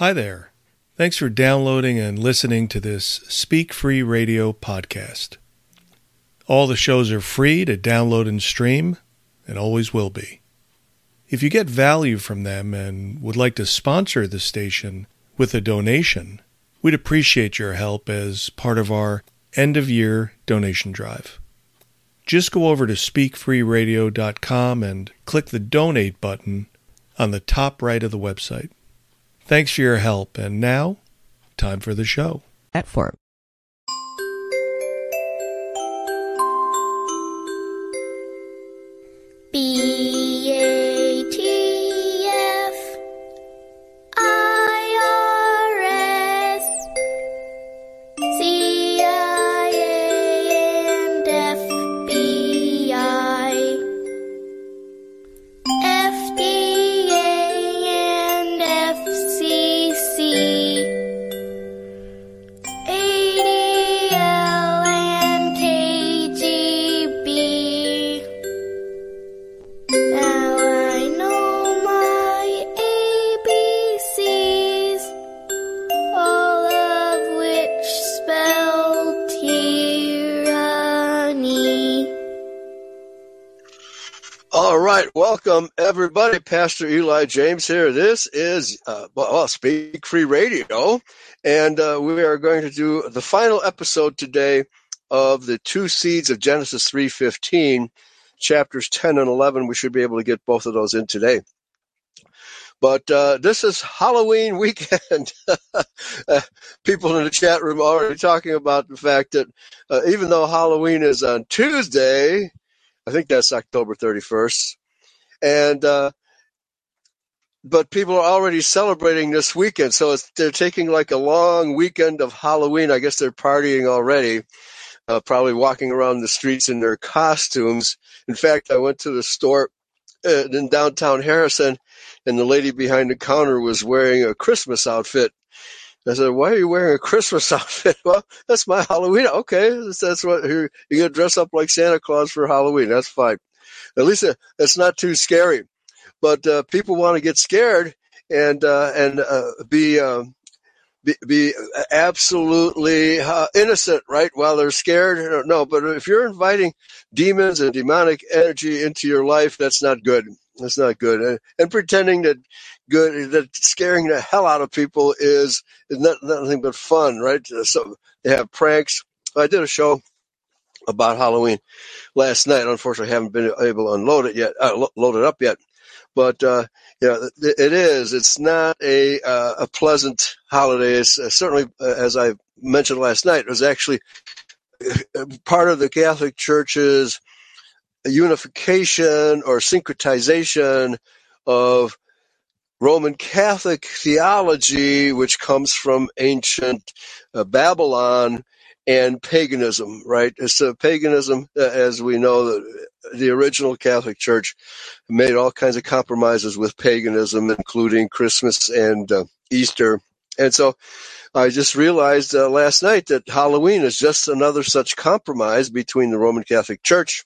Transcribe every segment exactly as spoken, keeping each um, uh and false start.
Hi there. Thanks for downloading and listening to this Speak Free Radio podcast. All the shows are free to download and stream, and always will be. If you get value from them and would like to sponsor the station with a donation, we'd appreciate your help as part of our end-of-year donation drive. Just go over to speak free radio dot com and click the Donate button on the top right of the website. Thanks for your help, and now, time for the show. Platform. B A T F I R S C I A and F B I F D A and F C C A D L and K G B. Now I know my A B Cs, all of which spell tyranny. All right, welcome everybody. Pastor Eli James here. This is uh, well, Speak Free Radio, and uh, we are going to do the final episode today of the two seeds of Genesis three fifteen, chapters ten and eleven. We should be able to get both of those in today. But uh, this is Halloween weekend. uh, people in the chat room are already talking about the fact that uh, even though Halloween is on Tuesday, I think that's October thirty-first, and uh, but people are already celebrating this weekend. So it's, they're taking like a long weekend of Halloween. I guess they're partying already, uh, probably walking around the streets in their costumes. In fact, I went to the store uh, in downtown Harrison, and the lady behind the counter was wearing a Christmas outfit. I said, "Why are you wearing a Christmas outfit?" "Well, that's my Halloween." "Okay, that's what you're, you're going to dress up like Santa Claus for Halloween. That's fine. At least it, it's not too scary." But uh, people want to get scared and uh, and uh, be, uh, be be absolutely uh, innocent, right? While they're scared. No, but if you're inviting demons and demonic energy into your life, that's not good. That's not good. And, and pretending that good, that scaring the hell out of people is, is not, nothing but fun, right? So they have pranks. I did a show about Halloween last night. Unfortunately, I haven't been able to unload it yet, uh, lo- load it up yet. But uh, yeah, it, it is. It's not a uh, a pleasant holiday. It's uh, certainly, uh, as I mentioned last night, it was actually part of the Catholic Church's unification or syncretization of Roman Catholic theology, which comes from ancient uh, Babylon, and paganism, right? It's a paganism, uh, as we know, the, the original Catholic Church made all kinds of compromises with paganism, including Christmas and uh, Easter. And so I just realized uh, last night that Halloween is just another such compromise between the Roman Catholic Church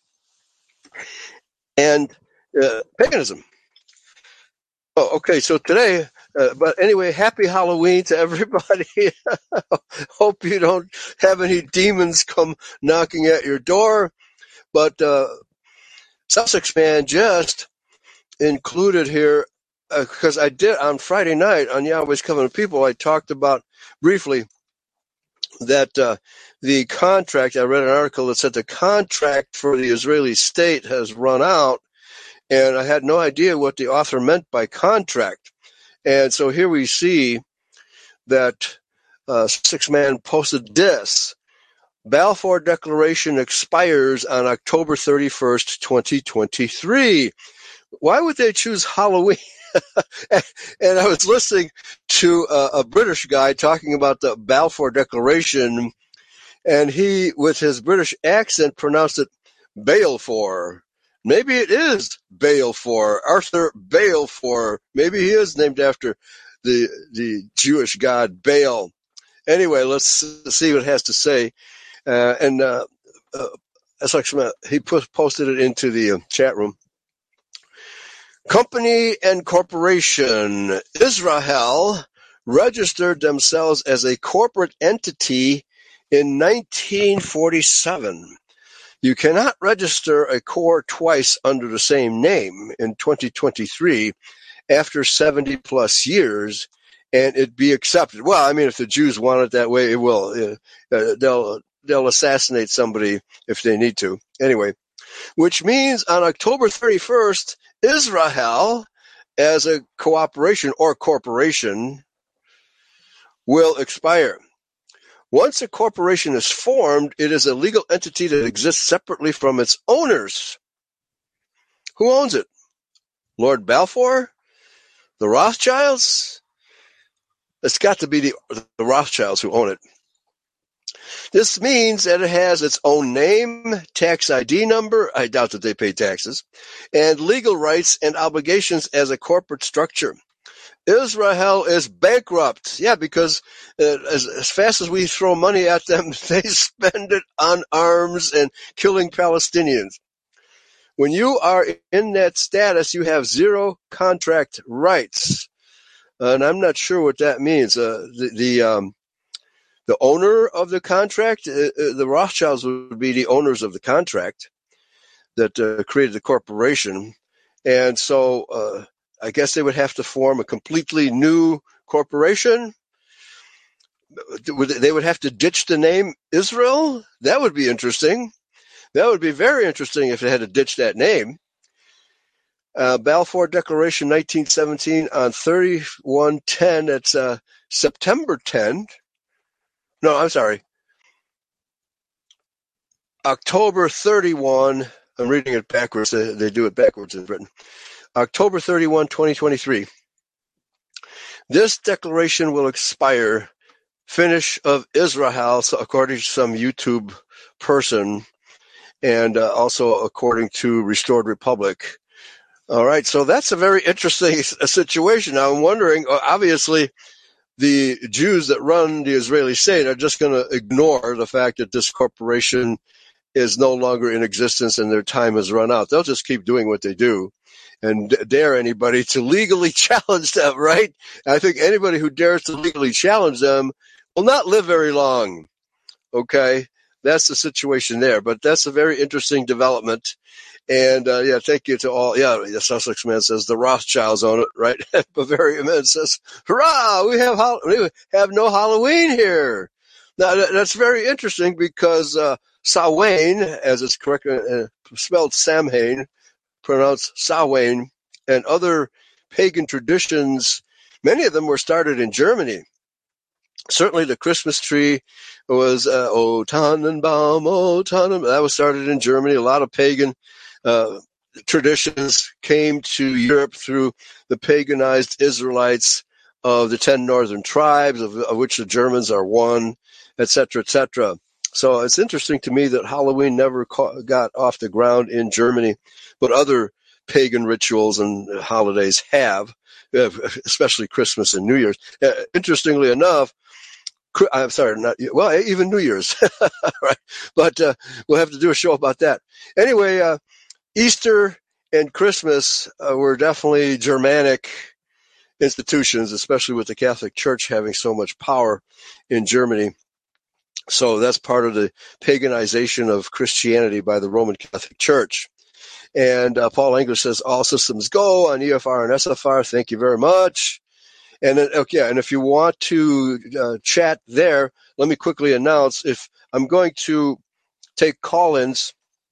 and uh, paganism. Oh, okay, so today, uh, but anyway, happy Halloween to everybody. Hope you don't have any demons come knocking at your door. But uh, Sussex Man just included here, because uh, I did on Friday night on Yahweh's Covenant People, I talked about briefly that uh, the contract, I read an article that said the contract for the Israeli state has run out. And I had no idea what the author meant by contract. And so here we see that uh, Six Man posted this. Balfour Declaration expires on October thirty-first, twenty twenty-three. Why would they choose Halloween? And I was listening to a, a British guy talking about the Balfour Declaration, and he, with his British accent, pronounced it Balfour. Maybe it is Balfour, Arthur Balfour. Maybe he is named after the the Jewish god Baal. Anyway, let's see what it has to say. Uh, and uh, uh, he put, posted it into the uh, chat room. Company and corporation. Israel registered themselves as a corporate entity in nineteen forty-seven. You cannot register a corps twice under the same name in twenty twenty-three after seventy plus years and it be accepted. Well, I mean, if the Jews want it that way, it will. Uh, they'll, they'll assassinate somebody if they need to. Anyway, which means on October thirty-first, Israel, as a cooperation or corporation, will expire. Once a corporation is formed, it is a legal entity that exists separately from its owners. Who owns it? Lord Balfour? The Rothschilds? It's got to be the, the Rothschilds who own it. This means that it has its own name, tax I D number, I doubt that they pay taxes, and legal rights and obligations as a corporate structure. Israel is bankrupt. Yeah, because uh, as, as fast as we throw money at them, they spend it on arms and killing Palestinians. When you are in that status, you have zero contract rights. Uh, and I'm not sure what that means. Uh, the the, um, the owner of the contract, uh, uh, the Rothschilds would be the owners of the contract that uh, created the corporation. And so uh, I guess they would have to form a completely new corporation. They would have to ditch the name Israel. That would be interesting. That would be very interesting if they had to ditch that name. Uh, Balfour Declaration nineteen seventeen on thirty-one ten. That's uh, September tenth. No, I'm sorry. October thirty-first. I'm reading it backwards. They, they do it backwards in Britain. October thirty-first, twenty twenty-three. This declaration will expire. Finish of Israel, so according to some YouTube person, and uh, also according to Restored Republic. All right, so that's a very interesting situation. Now, I'm wondering, obviously, the Jews that run the Israeli state are just going to ignore the fact that this corporation is no longer in existence and their time has run out. They'll just keep doing what they do and dare anybody to legally challenge them, right? I think anybody who dares to legally challenge them will not live very long, okay? That's the situation there, but that's a very interesting development. And, uh, yeah, thank you to all. Yeah, the Sussex man says the Rothschilds own it, right? Bavaria man says, hurrah, we have, we have no Halloween here. Now, that's very interesting because uh, Samhain, as it's correct, uh, spelled Samhain, pronounced Samhain, and other pagan traditions, many of them were started in Germany. Certainly the Christmas tree was uh, O Tannenbaum, O Tannenbaum. That was started in Germany. A lot of pagan uh, traditions came to Europe through the paganized Israelites of the ten northern tribes, of, of which the Germans are one, et cetera, et cetera. So it's interesting to me that Halloween never ca- got off the ground in Germany, but other pagan rituals and holidays have, especially Christmas and New Year's. Uh, interestingly enough, I'm sorry, not well, even New Year's, right? But uh, we'll have to do a show about that. Anyway, uh, Easter and Christmas uh, were definitely Germanic institutions, especially with the Catholic Church having so much power in Germany. So that's part of the paganization of Christianity by the Roman Catholic Church. And uh, Paul English says, all systems go on E F R and S F R. Thank you very much. And then, okay, and if you want to uh, chat there, let me quickly announce if I'm going to take call-ins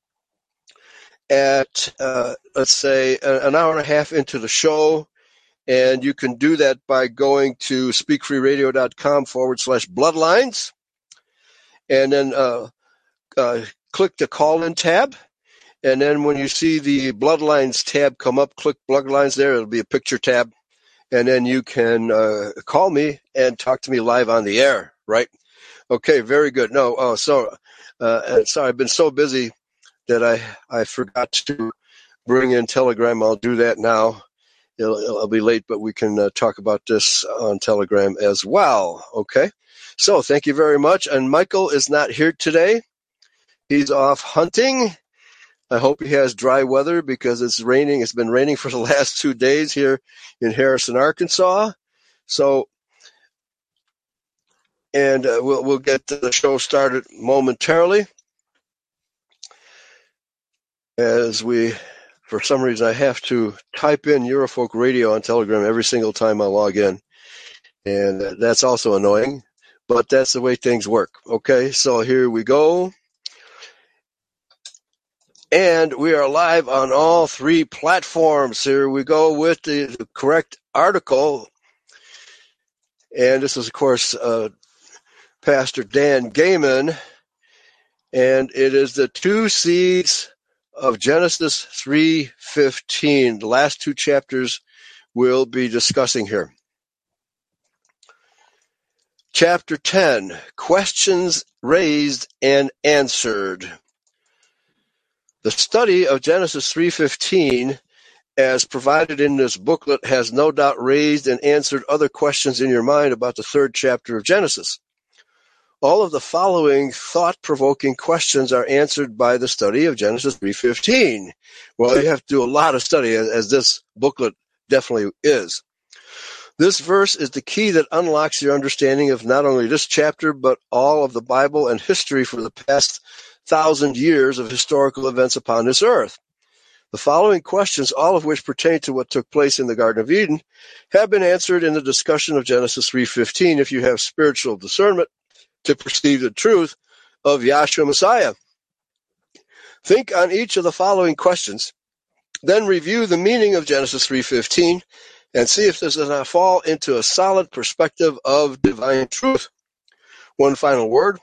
at, uh, let's say, an hour and a half into the show, and you can do that by going to speakfreeradio.com forward slash bloodlines, and then uh, uh, click the call-in tab. And then when you see the Bloodlines tab come up, click Bloodlines there. It'll be a picture tab. And then you can uh, call me and talk to me live on the air, right? Okay, very good. No, oh, so, uh, sorry, I've been so busy that I, I forgot to bring in Telegram. I'll do that now. It'll, it'll be late, but we can uh, talk about this on Telegram as well, okay? So thank you very much. And Michael is not here today. He's off hunting. I hope he has dry weather because it's raining. It's been raining for the last two days here in Harrison, Arkansas. So and uh, we'll we'll get the show started momentarily. As we, for some reason, I have to type in Eurofolk Radio on Telegram every single time I log in, and uh, that's also annoying, but that's the way things work. Okay, so here we go. And we are live on all three platforms. Here we go with the, the correct article. And this is, of course, uh, Pastor Dan Gayman. And it is the two seeds of Genesis three fifteen. The last two chapters we'll be discussing here. Chapter ten, Questions Raised and Answered. The study of Genesis three fifteen, as provided in this booklet, has no doubt raised and answered other questions in your mind about the third chapter of Genesis. All of the following thought-provoking questions are answered by the study of Genesis three fifteen. Well, you have to do a lot of study, as this booklet definitely is. This verse is the key that unlocks your understanding of not only this chapter, but all of the Bible and history for the past thousand years of historical events upon this earth. The following questions, all of which pertain to what took place in the Garden of Eden, have been answered in the discussion of Genesis three fifteen if you have spiritual discernment to perceive the truth of Yahshua Messiah. Think on each of the following questions, then review the meaning of Genesis three fifteen and see if this does not fall into a solid perspective of divine truth. One final word.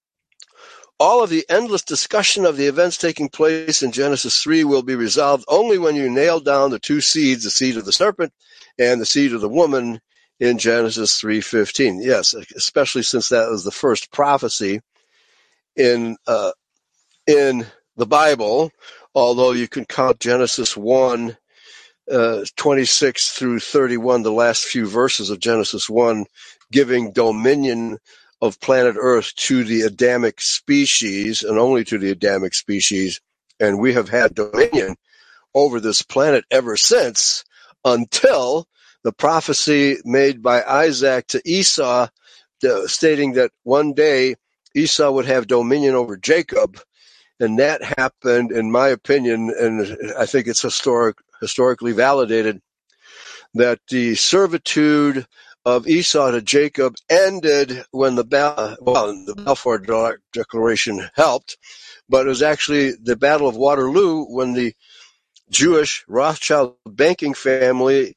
All of the endless discussion of the events taking place in Genesis three will be resolved only when you nail down the two seeds, the seed of the serpent and the seed of the woman in Genesis three fifteen. Yes, especially since that was the first prophecy in uh, in the Bible, although you can count Genesis one, uh, twenty-six through thirty-one, the last few verses of Genesis one, giving dominion of planet Earth to the Adamic species, and only to the Adamic species, and we have had dominion over this planet ever since, until the prophecy made by Isaac to Esau, uh, stating that one day Esau would have dominion over Jacob, and that happened, in my opinion, and I think it's historic, historically validated, that the servitude of Esau to Jacob ended when the well, the Balfour Declaration helped, but it was actually the Battle of Waterloo when the Jewish Rothschild banking family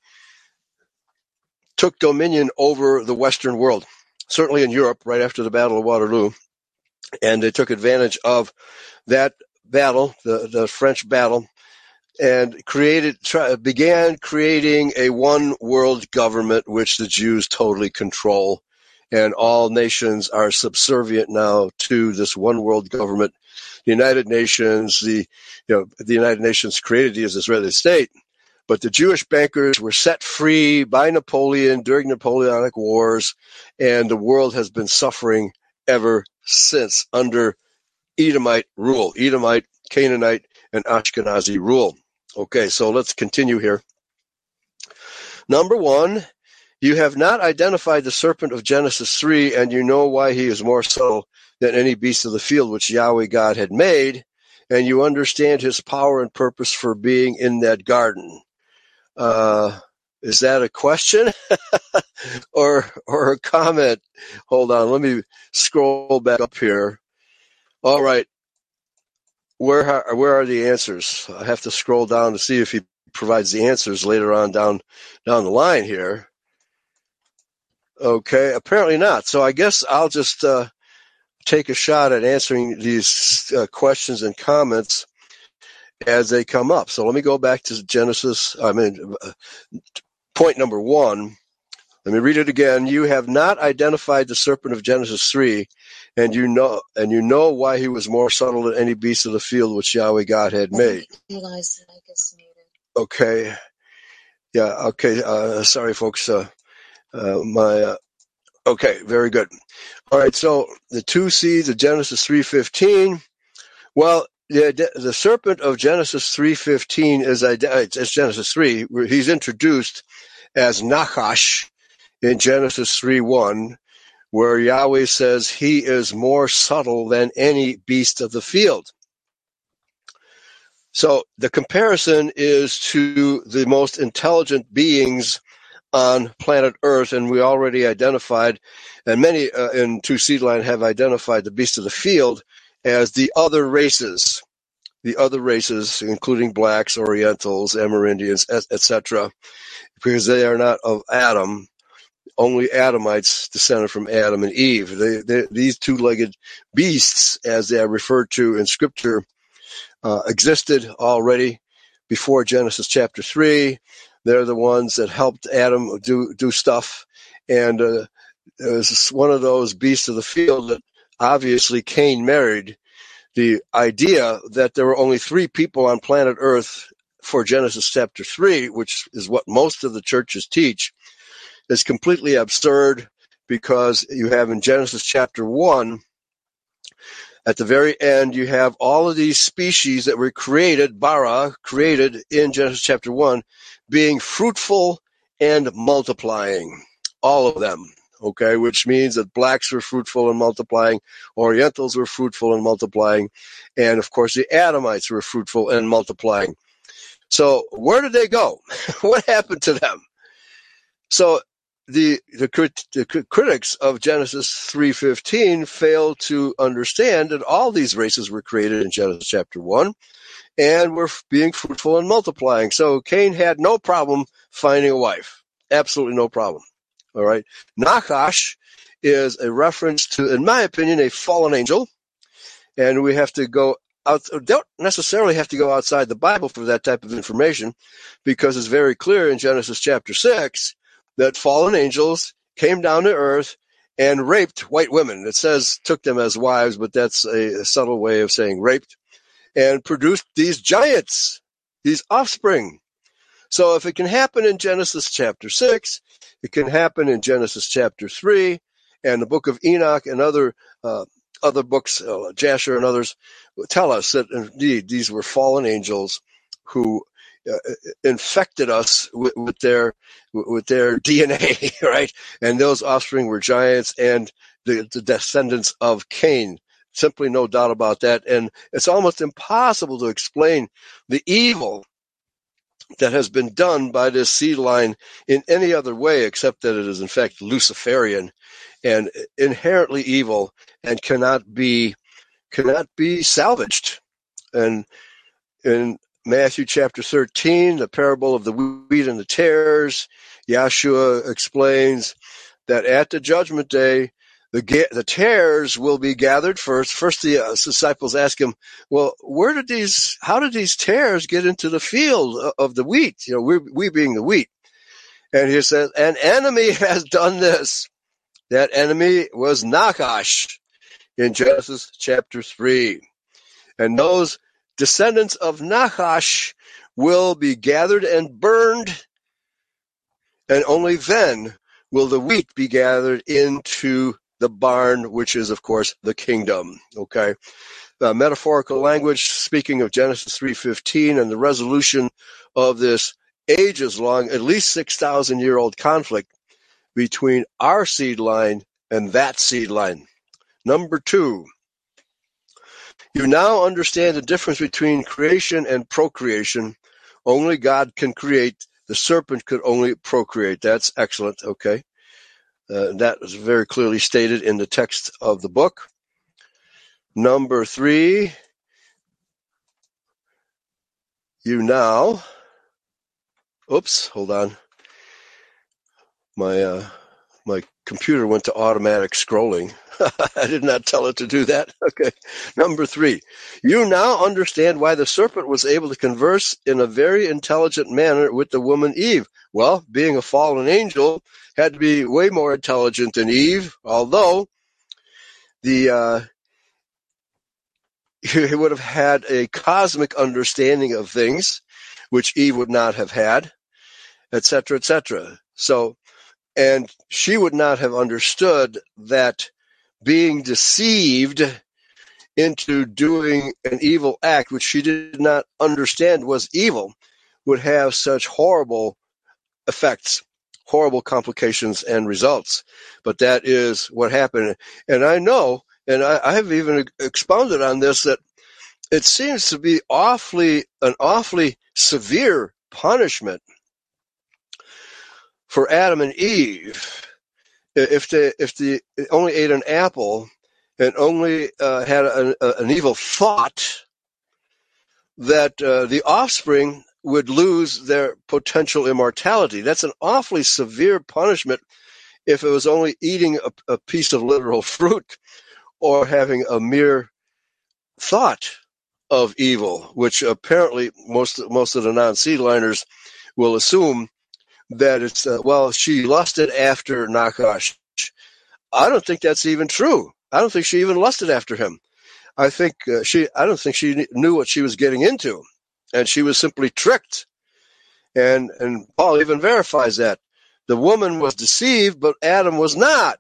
took dominion over the Western world, certainly in Europe, right after the Battle of Waterloo, and they took advantage of that battle, the, the French battle, and created, try, began creating a one world government, which the Jews totally control, and all nations are subservient now to this one world government. The United Nations, the you know the United Nations created the Israeli state, but the Jewish bankers were set free by Napoleon during Napoleonic Wars, and the world has been suffering ever since under Edomite rule, Edomite, Canaanite, and Ashkenazi rule. Okay, so let's continue here. Number one, you have not identified the serpent of Genesis three, and you know why he is more subtle than any beast of the field which Yahweh God had made, and you understand his power and purpose for being in that garden. Uh, is that a question or or a comment? Hold on, let me scroll back up here. All right. Where are, where are the answers? I have to scroll down to see if he provides the answers later on down down the line here. Okay, apparently not. So I guess I'll just uh, take a shot at answering these uh, questions and comments as they come up. So let me go back to Genesis. I mean, uh, point number one. Let me read it again. You have not identified the serpent of Genesis three, and you know and you know why he was more subtle than any beast of the field which Yahweh God had made. Okay. Yeah, okay. Uh, sorry, folks. Uh, uh, my uh, Okay, very good. All right, so the two seeds of Genesis three fifteen. Well, the, the serpent of Genesis three fifteen is it's Genesis three. He's introduced as Nachash in Genesis three one, where Yahweh says he is more subtle than any beast of the field. So the comparison is to the most intelligent beings on planet Earth, and we already identified, and many uh, in Two Seed Line have identified the beast of the field as the other races, the other races, including blacks, Orientals, Amerindians, et cetera, because they are not of Adam. Only Adamites descended from Adam and Eve. They, they, these two-legged beasts, as they are referred to in Scripture, uh, existed already before Genesis chapter three. They're the ones that helped Adam do do stuff, and uh, it was one of those beasts of the field that obviously Cain married. The idea that there were only three people on planet Earth for Genesis chapter three, which is what most of the churches teach, is completely absurd, because you have in Genesis chapter one, at the very end, you have all of these species that were created, bara, created in Genesis chapter one, being fruitful and multiplying, all of them, okay, which means that blacks were fruitful and multiplying, Orientals were fruitful and multiplying, and of course the Adamites were fruitful and multiplying. So where did they go? What happened to them? So the, the, the critics of Genesis three fifteen fail to understand that all these races were created in Genesis chapter one and were being fruitful and multiplying. So Cain had no problem finding a wife. Absolutely no problem. All right. Nachash is a reference to, in my opinion, a fallen angel. And we have to go out, don't necessarily have to go outside the Bible for that type of information, because it's very clear in Genesis chapter six that fallen angels came down to earth and raped white women. It says took them as wives, but that's a, a subtle way of saying raped, and produced these giants, these offspring. So if it can happen in Genesis chapter six, it can happen in Genesis chapter three, and the book of Enoch and other uh, other books, uh, Jasher and others, tell us that indeed these were fallen angels who uh, infected us with, with their with their D N A, right? And those offspring were giants and the, the descendants of Cain. Simply no doubt about that. And it's almost impossible to explain the evil that has been done by this seed line in any other way, except that it is in fact Luciferian and inherently evil and cannot be cannot be salvaged. And in Matthew chapter thirteen, the parable of the wheat and the tares, Yahshua explains that at the judgment day, the the tares will be gathered first. First, the uh, disciples ask him, "Well, where did these? How did these tares get into the field of the wheat? You know, we we being the wheat." And he says, "An enemy has done this." That enemy was Nachash in Genesis chapter three, and those descendants of Nachash will be gathered and burned, and only then will the wheat be gathered into the barn, which is, of course, the kingdom. Okay, uh, metaphorical language, speaking of Genesis three fifteen and the resolution of this ages-long, at least six thousand year old conflict between our seed line and that seed line. Number two, you now understand the difference between creation and procreation. Only God can create. The serpent could only procreate. That's excellent. Okay. Uh, that was very clearly stated in the text of the book. Number three, you now, oops, hold on. My uh, my computer went to automatic scrolling. I did not tell it to do that. Okay. Number three, you now understand why the serpent was able to converse in a very intelligent manner with the woman Eve. Well, being a fallen angel, had to be way more intelligent than Eve, although the uh, he would have had a cosmic understanding of things, which Eve would not have had, et cetera, et cetera. So, and she would not have understood that being deceived into doing an evil act, which she did not understand was evil, would have such horrible effects, horrible complications and results. But that is what happened. And I know, and I, I have even expounded on this, that it seems to be awfully an awfully severe punishment for Adam and Eve if they if they only ate an apple and only uh, had an, an evil thought, that uh, the offspring would lose their potential immortality. That's an awfully severe punishment if it was only eating a, a piece of literal fruit or having a mere thought of evil, which apparently most most of the non-seedliners will assume that it's, uh, well, she lusted after Nakash. I don't think that's even true. I don't think she even lusted after him. I think uh, she, I don't think she knew what she was getting into, and she was simply tricked. And, and Paul even verifies that. The woman was deceived, but Adam was not.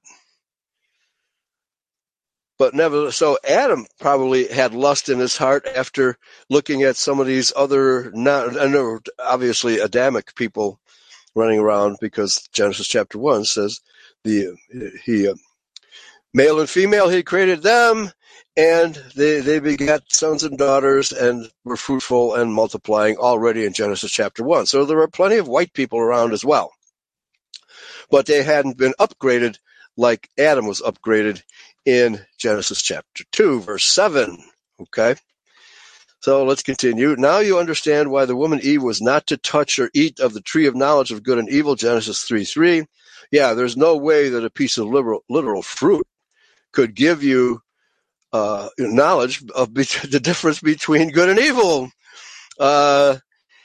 But never, so Adam probably had lust in his heart after looking at some of these other, not, I know, obviously Adamic people running around, because Genesis chapter one says the he uh, male and female he created them, and they they begat sons and daughters and were fruitful and multiplying already in Genesis chapter one. So there were plenty of white people around as well, but they hadn't been upgraded like Adam was upgraded in Genesis chapter two, verse seven. Okay. So let's continue. Now you understand why the woman Eve was not to touch or eat of the tree of knowledge of good and evil, Genesis three three. Yeah, there's no way that a piece of literal, literal fruit could give you uh, knowledge of be- the difference between good and evil. Uh,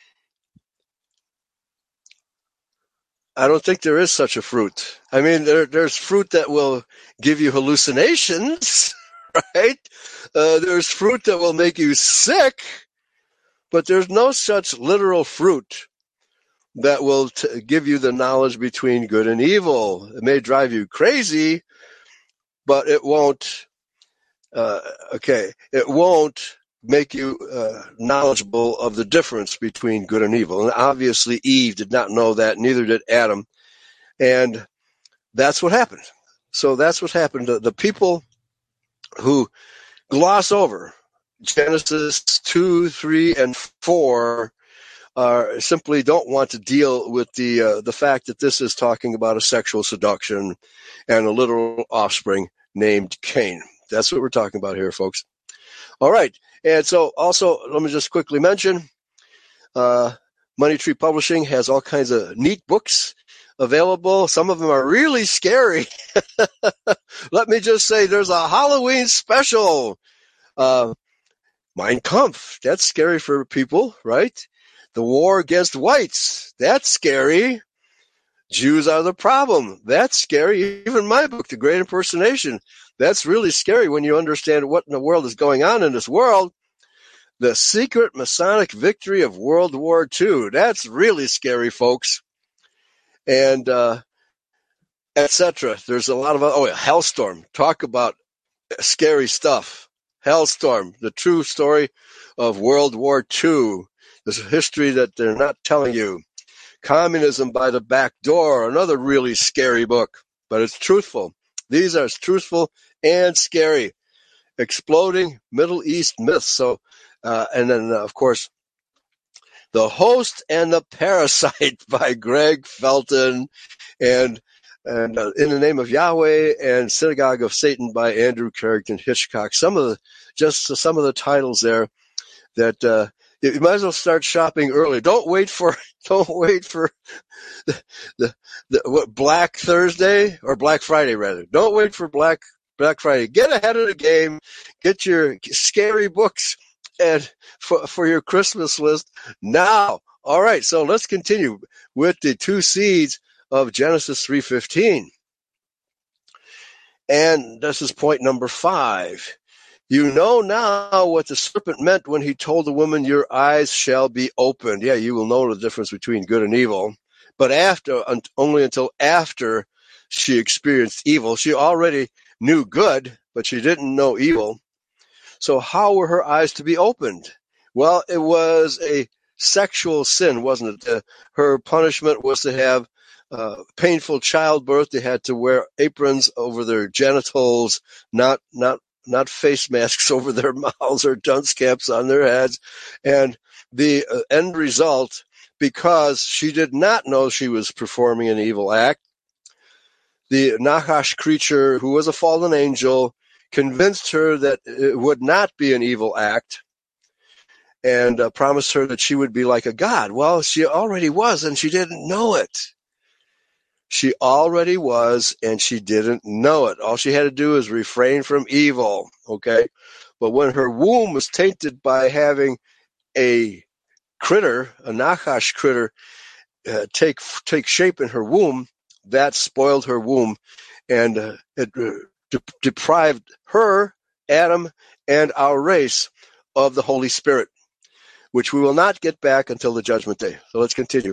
I don't think there is such a fruit. I mean, there, there's fruit that will give you hallucinations, right? Uh, there's fruit that will make you sick, but there's no such literal fruit that will t- give you the knowledge between good and evil. It may drive you crazy, but it won't, uh, okay, it won't make you uh, knowledgeable of the difference between good and evil. And obviously Eve did not know that, neither did Adam. And that's what happened. So that's what happened. The, the people who gloss over Genesis two, three, and four uh, simply don't want to deal with the uh, the fact that this is talking about a sexual seduction and a literal offspring named Cain. That's what we're talking about here, folks. All right. And so also, let me just quickly mention, uh, Money Tree Publishing has all kinds of neat books available. Some of them are really scary. Let me just say, there's a Halloween special. Uh, Mein Kampf, that's scary for people, right? The War Against Whites, that's scary. Jews Are the Problem, that's scary. Even my book, The Great Impersonation, that's really scary when you understand what in the world is going on in this world. The Secret Masonic Victory of World War Two, that's really scary, folks. And uh, et cetera. There's a lot of, oh, Hellstorm. Talk about scary stuff. Hellstorm, the true story of World War Two. There's a history that they're not telling you. Communism by the Back Door, another really scary book, but it's truthful. These are truthful and scary. Exploding Middle East Myths. So, uh, and then, uh, of course, The Host and the Parasite by Greg Felton, and and uh, In the Name of Yahweh and Synagogue of Satan by Andrew Carrington Hitchcock. Some of the just some of the titles there that uh, you might as well start shopping early. Don't wait for don't wait for the, the, the what Black Thursday or Black Friday rather. Don't wait for Black Black Friday. Get ahead of the game. Get your scary books and for, for your Christmas list now. All right, so let's continue with the two seeds of Genesis three fifteen. And this is point number five. You know now what the serpent meant when he told the woman, your eyes shall be opened. Yeah, you will know the difference between good and evil. But after, only until after she experienced evil. She already knew good, but she didn't know evil. So how were her eyes to be opened? Well, it was a sexual sin, wasn't it? Uh, her punishment was to have uh, painful childbirth, they had to wear aprons over their genitals, not not not face masks over their mouths or dunce caps on their heads. And the uh, end result, because she did not know she was performing an evil act, the Nachash creature, who was a fallen angel, convinced her that it would not be an evil act, and uh, promised her that she would be like a god. Well, she already was, and she didn't know it. She already was, and she didn't know it. All she had to do is refrain from evil, okay? But when her womb was tainted by having a critter, a Nachash critter, uh, take take shape in her womb, that spoiled her womb, and uh, it uh, de- deprived her, Adam, and our race of the Holy Spirit, which we will not get back until the judgment day. So let's continue.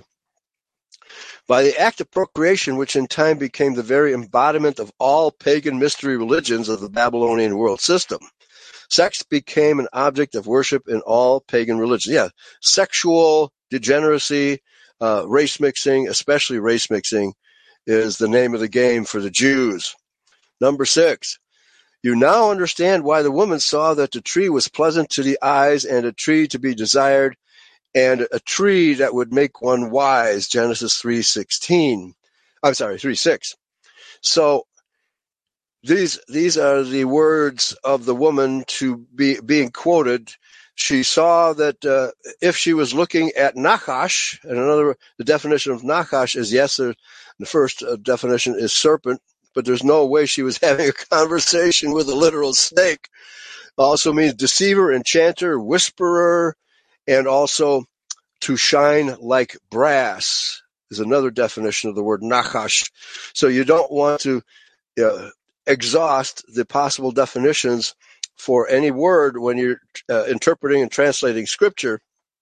By the act of procreation, which in time became the very embodiment of all pagan mystery religions of the Babylonian world system, sex became an object of worship in all pagan religions. Yeah, sexual degeneracy, uh, race mixing, especially race mixing, is the name of the game for the Jews. Number six, you now understand why the woman saw that the tree was pleasant to the eyes and a tree to be desired, and a tree that would make one wise, Genesis three sixteen. I'm sorry, three six. So these these are the words of the woman to be being quoted. She saw that uh, if she was looking at Nachash, and another, the definition of Nachash is, yes, the first uh, definition is serpent, but there's no way she was having a conversation with a literal snake. Also means deceiver, enchanter, whisperer, and also to shine like brass is another definition of the word Nachash. So you don't want to uh, exhaust the possible definitions for any word when you're uh, interpreting and translating scripture.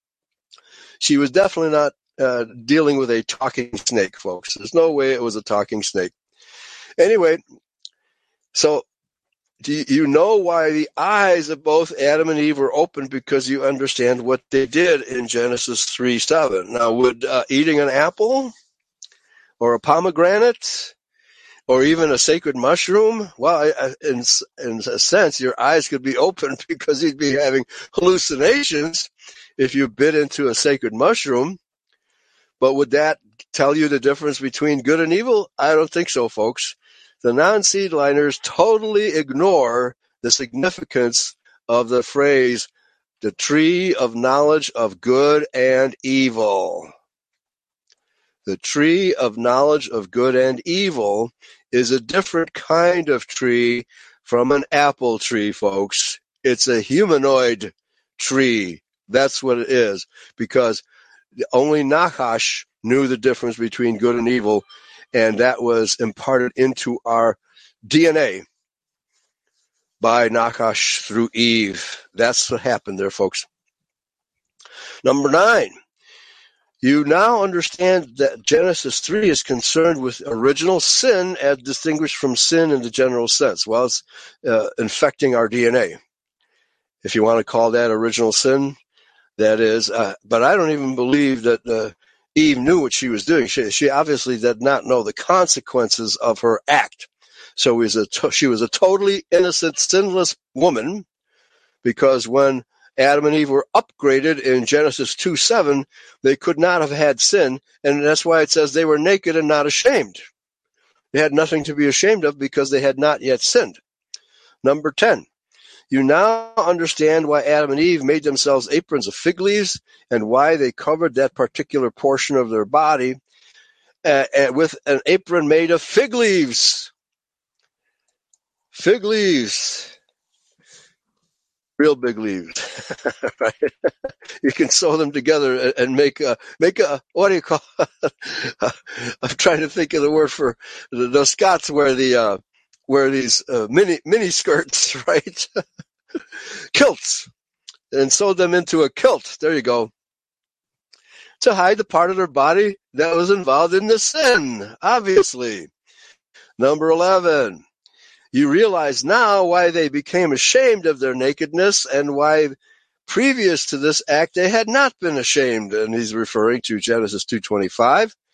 She was definitely not uh, dealing with a talking snake, folks. There's no way it was a talking snake. Anyway, so do you know why the eyes of both Adam and Eve were opened? Because you understand what they did in Genesis three seven. Now, would uh, eating an apple or a pomegranate or even a sacred mushroom, well, in, in a sense, your eyes could be opened because you'd be having hallucinations if you bit into a sacred mushroom. But would that tell you the difference between good and evil? I don't think so, folks. The non-seed liners totally ignore the significance of the phrase, the tree of knowledge of good and evil. The tree of knowledge of good and evil is a different kind of tree from an apple tree, folks. It's a humanoid tree. That's what it is, because only Nachash knew the difference between good and evil, and that was imparted into our D N A by Nachash through Eve. That's what happened there, folks. Number nine. You now understand that Genesis three is concerned with original sin as distinguished from sin in the general sense. Well, it's uh, infecting our D N A. If you want to call that original sin, that is. Uh, but I don't even believe that uh, Eve knew what she was doing. She, she obviously did not know the consequences of her act. So was a to- she was a totally innocent, sinless woman, because when Adam and Eve were upgraded in Genesis two seven, they could not have had sin, and that's why it says they were naked and not ashamed. They had nothing to be ashamed of because they had not yet sinned. Number ten, you now understand why Adam and Eve made themselves aprons of fig leaves and why they covered that particular portion of their body uh, uh, with an apron made of fig leaves. Fig leaves. Real big leaves, right? You can sew them together and make a, make a, what do you call it? I'm trying to think of the word for the, the Scots wear the, uh, wear these uh, mini, mini skirts, right? Kilts, and sew them into a kilt. There you go. To hide the part of their body that was involved in the sin, obviously. Number eleven. You realize now why they became ashamed of their nakedness and why previous to this act they had not been ashamed. And he's referring to Genesis two twenty-five.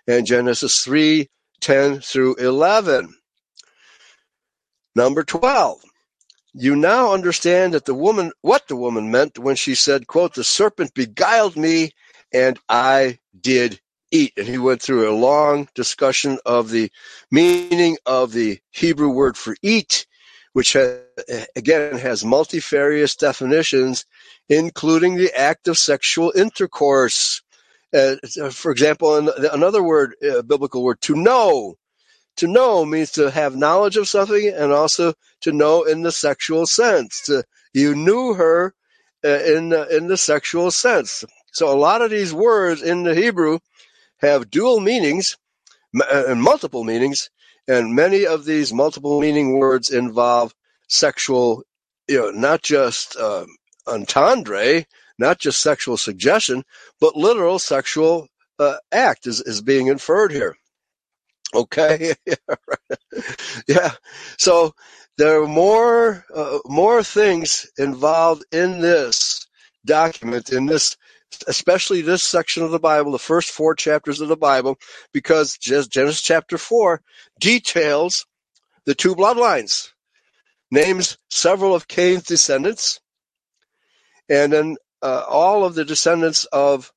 and Genesis three, ten through eleven. Number twelve. You now understand that the woman, what the woman meant when she said, quote, the serpent beguiled me and I did eat. And he went through a long discussion of the meaning of the Hebrew word for eat, which has, again has multifarious definitions, including the act of sexual intercourse. Uh, for example, another word, a biblical word, to know. To know means to have knowledge of something, and also to know in the sexual sense. To, you knew her uh, in uh, in the sexual sense. So a lot of these words in the Hebrew have dual meanings and multiple meanings, and many of these multiple meaning words involve sexual, you know, not just uh, entendre, not just sexual suggestion, but literal sexual uh, act is, is being inferred here. Okay, yeah. So there are more uh, more things involved in this document, in this, especially this section of the Bible, the first four chapters of the Bible, because Genesis chapter four details the two bloodlines, names several of Cain's descendants, and then uh, all of the descendants of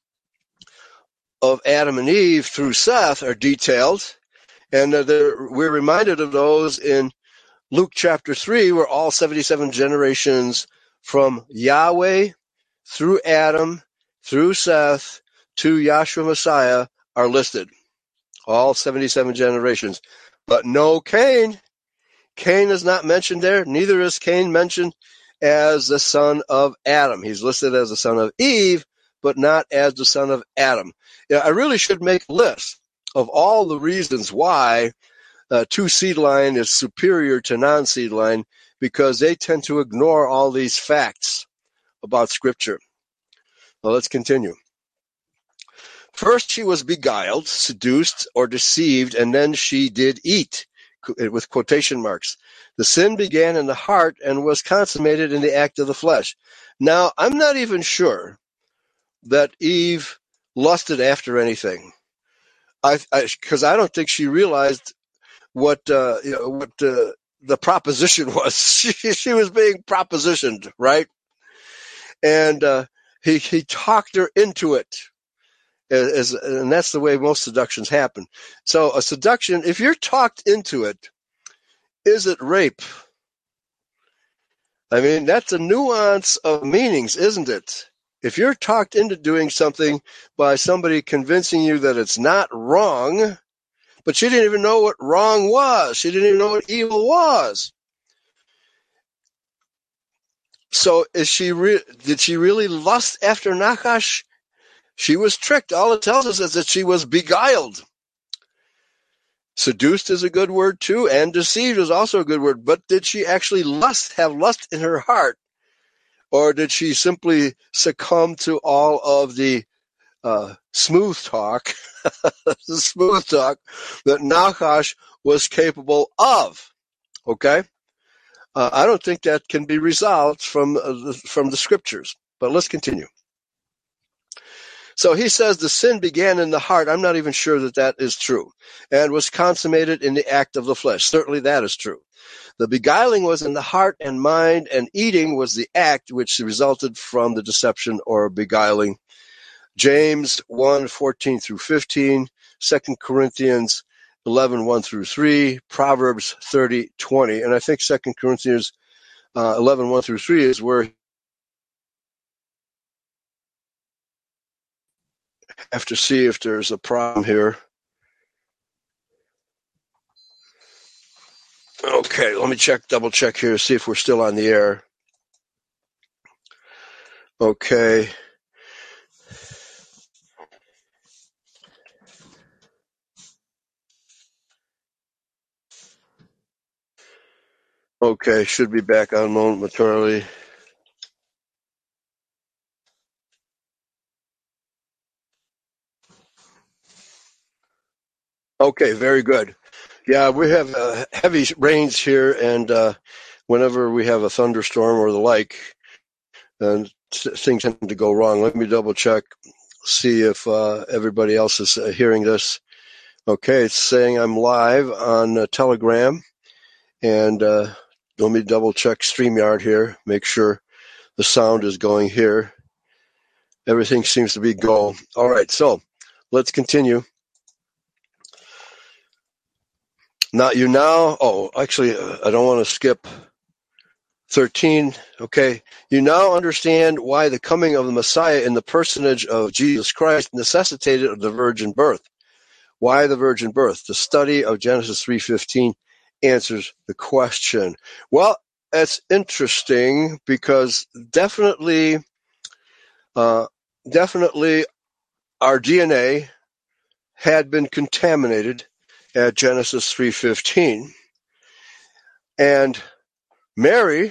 of Adam and Eve through Seth are detailed. And uh, we're reminded of those in Luke chapter three, where all seventy-seven generations from Yahweh through Adam, through Seth, to Yahshua Messiah are listed. All seventy-seven generations. But no Cain. Cain is not mentioned there. Neither is Cain mentioned as the son of Adam. He's listed as the son of Eve, but not as the son of Adam. Yeah, I really should make a list of all the reasons why uh, two-seed line is superior to non-seed line, because they tend to ignore all these facts about Scripture. Well, let's continue. First she was beguiled, seduced, or deceived, and then she did eat, with quotation marks. The sin began in the heart and was consummated in the act of the flesh. Now, I'm not even sure that Eve lusted after anything. I, because I, I don't think she realized what uh, you know, what uh, the proposition was. She, she was being propositioned, right? And uh, he he talked her into it, as, and that's the way most seductions happen. So a seduction, if you're talked into it, is it rape? I mean, that's a nuance of meanings, isn't it? If you're talked into doing something by somebody convincing you that it's not wrong, but she didn't even know what wrong was. She didn't even know what evil was. So is she re- did she really lust after Nachash? She was tricked. All it tells us is that she was beguiled. Seduced is a good word too, and deceived is also a good word. But did she actually lust, have lust in her heart? Or did she simply succumb to all of the uh, smooth talk, the smooth talk that Nachash was capable of? Okay? Uh, I don't think that can be resolved from, uh, the, from the Scriptures. But let's continue. So he says the sin began in the heart. I'm not even sure that that is true. And was consummated in the act of the flesh. Certainly that is true. The beguiling was in the heart and mind, and eating was the act which resulted from the deception or beguiling. James one, fourteen through fifteen, Second Corinthians eleven, one through three, Proverbs thirty, twenty. And I think Second Corinthians uh, eleven, one through three is where I have to see if there's a problem here. Okay, let me check, double check here, see if we're still on the air. Okay. Okay, should be back on momentarily. Okay, very good. Yeah, we have uh, heavy rains here, and uh, whenever we have a thunderstorm or the like, and things tend to go wrong. Let me double check. see if uh, everybody else is uh, hearing this. Okay, it's saying I'm live on uh, Telegram, and uh, let me double check StreamYard here, make sure the sound is going here. Everything seems to be go. All right, so let's continue. Now you now, oh, actually, uh, I don't want to skip thirteen. Okay, you now understand why the coming of the Messiah in the personage of Jesus Christ necessitated the virgin birth. Why the virgin birth? The study of Genesis three fifteen answers the question. Well, it's interesting because definitely, uh, definitely our D N A had been contaminated at Genesis three fifteen. And Mary,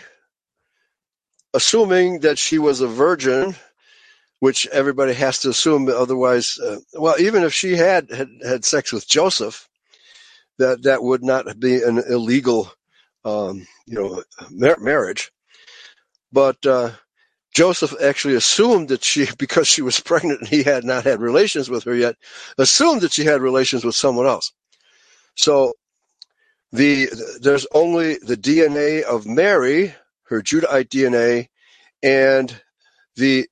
assuming that she was a virgin, which everybody has to assume, otherwise, uh, well, even if she had, had had sex with Joseph, that that would not be an illegal, um, you know, mar- marriage. But uh, Joseph actually assumed that she, because she was pregnant and he had not had relations with her yet, assumed that she had relations with someone else. So the there's only the D N A of Mary, her Judahite D N A, and the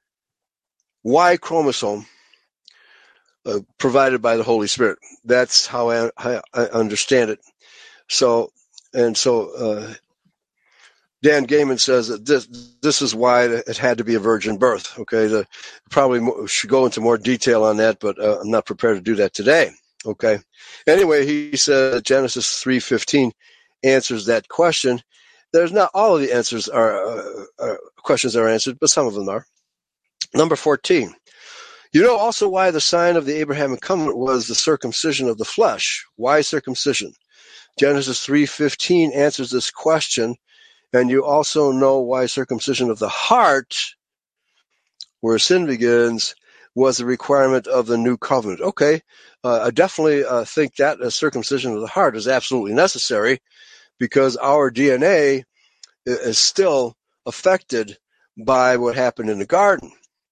Y chromosome uh, provided by the Holy Spirit. That's how I, I, I understand it. So, and so uh, Dan Gaiman says that this this is why it had to be a virgin birth. Okay, the, probably should go into more detail on that, but uh, I'm not prepared to do that today. Okay. Anyway, he said Genesis three fifteen answers that question. There's not all of the answers are uh, uh, questions are answered, but some of them are. Number fourteen. You know also why the sign of the Abrahamic covenant was the circumcision of the flesh. Why circumcision? Genesis three fifteen answers this question, and you also know why circumcision of the heart, where sin begins, was a requirement of the new covenant. Okay, uh, I definitely uh, think that a circumcision of the heart is absolutely necessary because our D N A is still affected by what happened in the garden.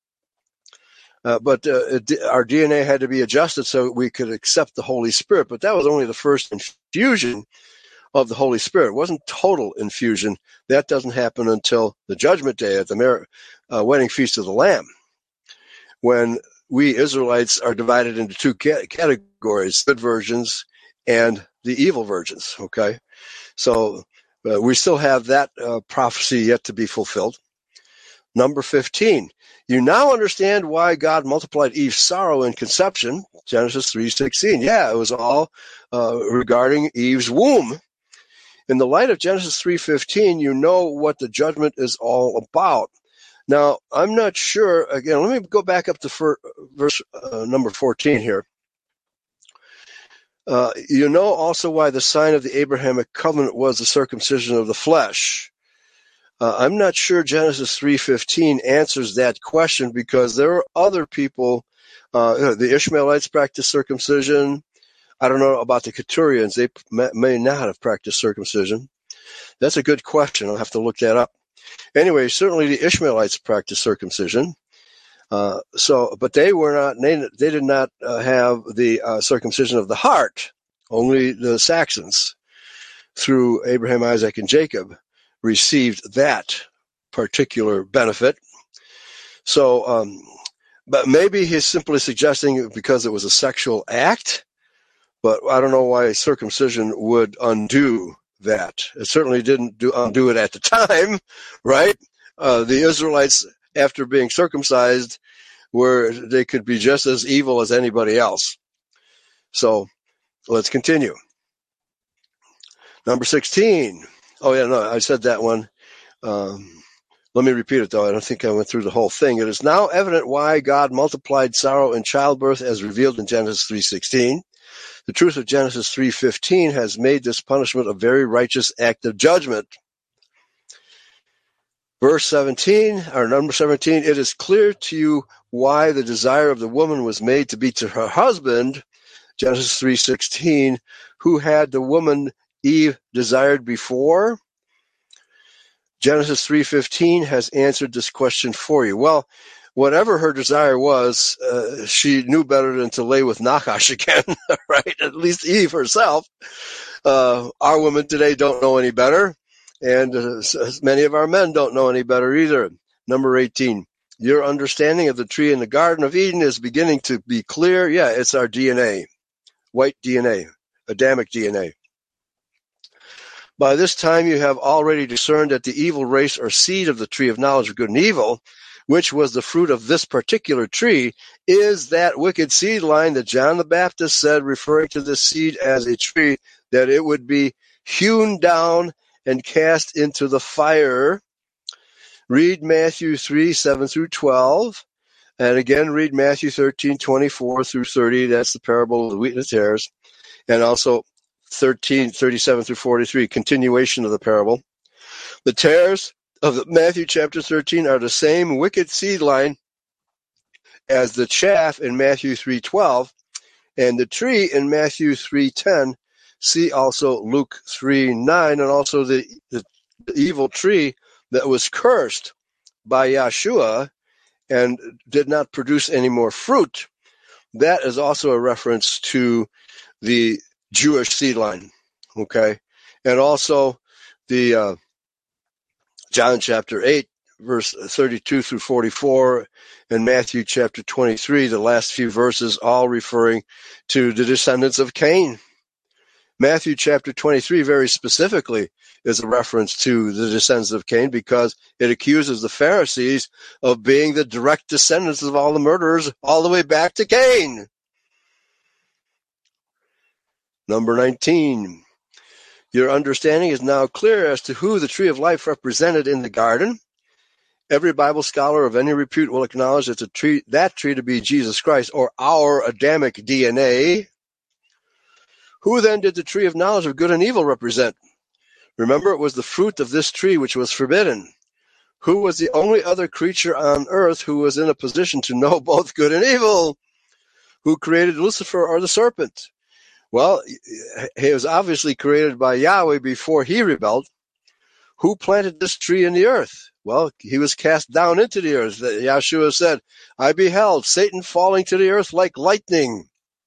Uh, but uh, it, our D N A had to be adjusted so we could accept the Holy Spirit. But that was only the first infusion of the Holy Spirit. It wasn't total infusion. That doesn't happen until the Judgment Day at the Mar- uh, wedding feast of the Lamb, when we Israelites are divided into two ca- categories, good virgins and the evil virgins, okay? So uh, we still have that uh, prophecy yet to be fulfilled. Number fifteen, you now understand why God multiplied Eve's sorrow in conception, Genesis three sixteen. Yeah, it was all uh, regarding Eve's womb. In the light of Genesis three fifteen, you know what the judgment is all about. Now, I'm not sure, again, let me go back up to for, verse uh, number fourteen here. Uh, you know also why the sign of the Abrahamic covenant was the circumcision of the flesh. Uh, I'm not sure Genesis three fifteen answers that question because there are other people, uh, the Ishmaelites practiced circumcision. I don't know about the Keturians. They may, may not have practiced circumcision. That's a good question. I'll have to look that up. Anyway, certainly the Ishmaelites practiced circumcision. Uh, so, but they were not, they, they did not uh, have the uh, circumcision of the heart. Only the Saxons, through Abraham, Isaac, and Jacob, received that particular benefit. So, um, but maybe he's simply suggesting because it was a sexual act, but I don't know why circumcision would undo that. It certainly didn't do, undo it at the time, right? Uh, the Israelites, after being circumcised, were they could be just as evil as anybody else. So let's continue. Number sixteen. Oh, yeah, no, I said that one. Um, let me repeat it, though. I don't think I went through the whole thing. It is now evident why God multiplied sorrow in childbirth as revealed in Genesis three sixteen. The truth of Genesis three fifteen has made this punishment a very righteous act of judgment. Verse seventeen, or number seventeen, it is clear to you why the desire of the woman was made to be to her husband, Genesis three sixteen, who had the woman Eve desired before. Genesis three fifteen has answered this question for you. Well, whatever her desire was, uh, she knew better than to lay with Nachash again, right? At least Eve herself. Uh, our women today don't know any better, and uh, many of our men don't know any better either. Number eighteen, your understanding of the tree in the Garden of Eden is beginning to be clear. Yeah, it's our D N A, white D N A, Adamic D N A. By this time you have already discerned that the evil race or seed of the tree of knowledge of good and evil, which was the fruit of this particular tree, is that wicked seed line that John the Baptist said, referring to this seed as a tree, that it would be hewn down and cast into the fire. Read Matthew three, seven through twelve. And again, read Matthew thirteen, twenty-four through thirty. That's the parable of the wheat and the tares. And also thirteen, thirty-seven through forty-three, continuation of the parable. The tares of the Matthew chapter thirteen are the same wicked seed line as the chaff in Matthew three, twelve. And the tree in Matthew three, ten. See also Luke three, nine, and also the, the, the evil tree that was cursed by Yahshua and did not produce any more fruit. That is also a reference to the Jewish seed line, okay? And also the uh, John chapter eight, verse thirty-two through forty-four, and Matthew chapter twenty-three, the last few verses, all referring to the descendants of Cain. Matthew chapter twenty-three very specifically is a reference to the descendants of Cain because it accuses the Pharisees of being the direct descendants of all the murderers all the way back to Cain. Number nineteen. Your understanding is now clear as to who the tree of life represented in the garden. Every Bible scholar of any repute will acknowledge that, the tree, that tree to be Jesus Christ, or our Adamic D N A. Who then did the tree of knowledge of good and evil represent? Remember, it was the fruit of this tree which was forbidden. Who was the only other creature on earth who was in a position to know both good and evil? Who created Lucifer or the serpent? Well, he was obviously created by Yahweh before he rebelled. Who planted this tree in the earth? Well, he was cast down into the earth. Yahshua said, I beheld Satan falling to the earth like lightning.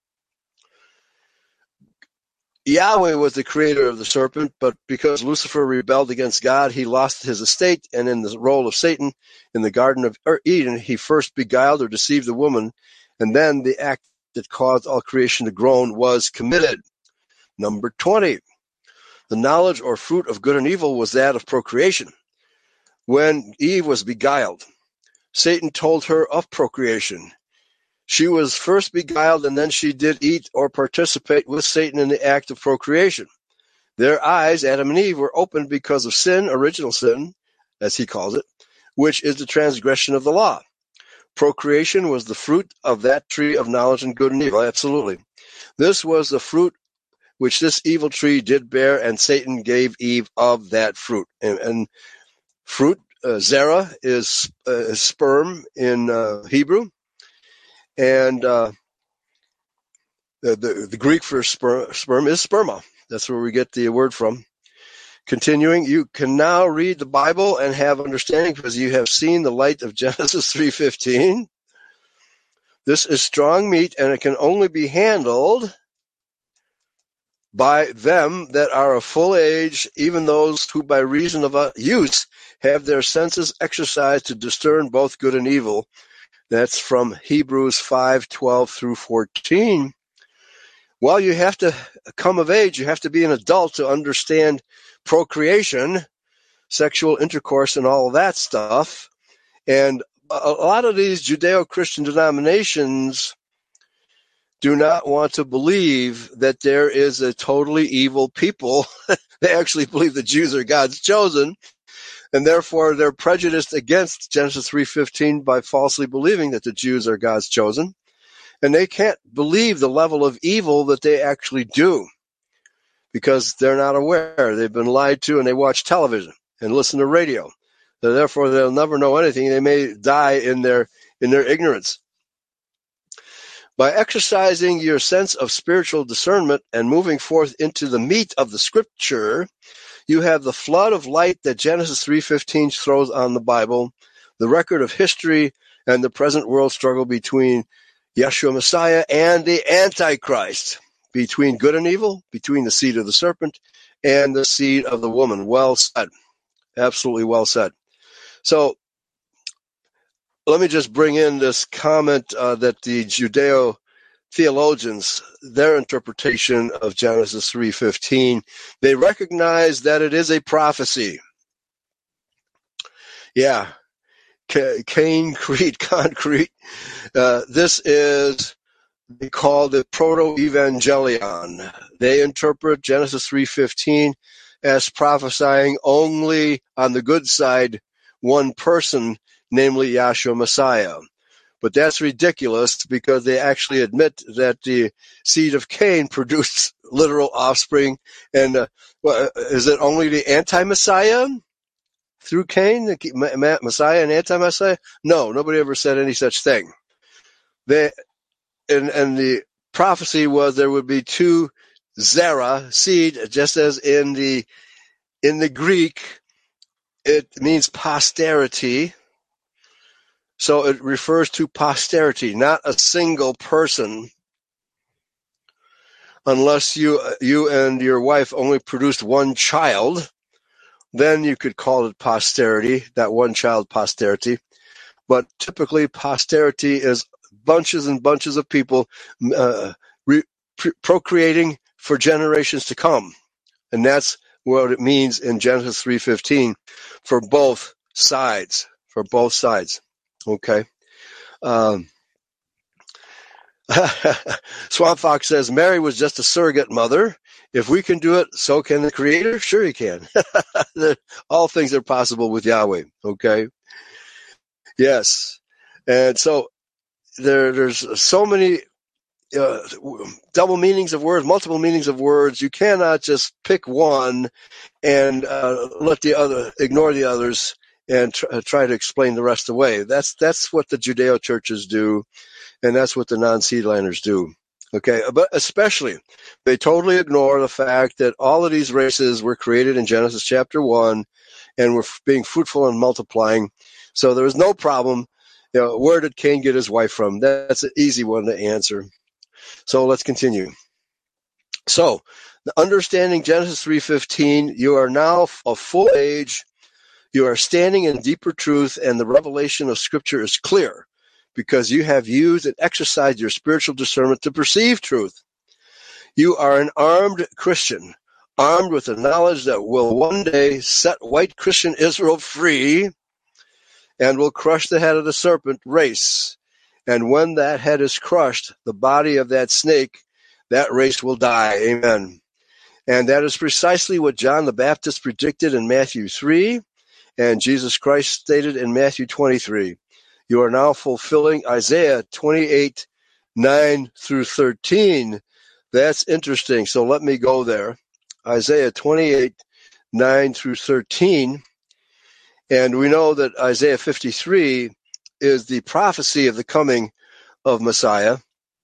Yahweh was the creator of the serpent, but because Lucifer rebelled against God, he lost his estate, and in the role of Satan in the Garden of Eden, he first beguiled or deceived the woman, and then the act that caused all creation to groan was committed. Number twenty. The knowledge or fruit of good and evil was that of procreation. When Eve was beguiled, Satan told her of procreation. She was first beguiled, and then she did eat or participate with Satan in the act of procreation. Their eyes, Adam and Eve, were opened because of sin, original sin, as he calls it, which is the transgression of the law. Procreation was the fruit of that tree of knowledge and good and evil, absolutely. This was the fruit which this evil tree did bear, and Satan gave Eve of that fruit. And, and fruit, uh, zera, is uh, sperm in uh, Hebrew. And uh, the, the the Greek for sperm, sperm is sperma. That's where we get the word from. Continuing, you can now read the Bible and have understanding because you have seen the light of Genesis three fifteen. This is strong meat, and it can only be handled by them that are of full age, even those who by reason of use have their senses exercised to discern both good and evil. That's from Hebrews five, twelve through fourteen. Well, you have to come of age. You have to be an adult to understand procreation, sexual intercourse, and all of that stuff. And a lot of these Judeo-Christian denominations do not want to believe that there is a totally evil people. They actually believe the Jews are God's chosen. And therefore, they're prejudiced against Genesis three fifteen by falsely believing that the Jews are God's chosen. And they can't believe the level of evil that they actually do because they're not aware. They've been lied to, and they watch television and listen to radio. So therefore, they'll never know anything. They may die in their in their ignorance. By exercising your sense of spiritual discernment and moving forth into the meat of the Scripture, you have the flood of light that Genesis three fifteen throws on the Bible, the record of history, and the present world struggle between Yeshua Messiah and the Antichrist, between good and evil, between the seed of the serpent and the seed of the woman. Well said. Absolutely well said. So let me just bring in this comment uh, that the Judeo theologians, their interpretation of Genesis three fifteen, they recognize that it is a prophecy. Yeah, Cain, Crete, concrete. Uh, this is they call the proto-evangelion. They interpret Genesis three fifteen as prophesying only on the good side one person, namely Yahshua Messiah. But that's ridiculous because they actually admit that the seed of Cain produced literal offspring. And uh, well, is it only the anti-Messiah through Cain, the Messiah and anti-Messiah? No, nobody ever said any such thing. They, and, and the prophecy was there would be two zera, seed, just as in the in the Greek, it means posterity. So it refers to posterity, not a single person. Unless you you and your wife only produced one child, then you could call it posterity, that one child posterity. But typically posterity is bunches and bunches of people uh, re- pre- procreating for generations to come. And that's what it means in Genesis three fifteen for both sides, for both sides. Okay. Um, Swamp Fox says, Mary was just a surrogate mother. If we can do it, so can the Creator? Sure he can. All things are possible with Yahweh. Okay. Yes. And so there, there's so many uh, double meanings of words, multiple meanings of words. You cannot just pick one and uh, let the other, ignore the others and tr- try to explain the rest away. That's that's what the Judeo churches do, and that's what the non-seedliners do. Okay, but especially, they totally ignore the fact that all of these races were created in Genesis chapter one and were f- being fruitful and multiplying. So there was no problem. You know, where did Cain get his wife from? That's an easy one to answer. So let's continue. So, understanding Genesis three fifteen, you are now of full age. You are standing in deeper truth, and the revelation of Scripture is clear because you have used and exercised your spiritual discernment to perceive truth. You are an armed Christian, armed with the knowledge that will one day set white Christian Israel free and will crush the head of the serpent race. And when that head is crushed, the body of that snake, that race will die. Amen. And that is precisely what John the Baptist predicted in Matthew three. And Jesus Christ stated in Matthew twenty-three, you are now fulfilling Isaiah twenty-eight, nine through thirteen. That's interesting. So let me go there. Isaiah twenty-eight, nine through thirteen. And we know that Isaiah fifty-three is the prophecy of the coming of Messiah.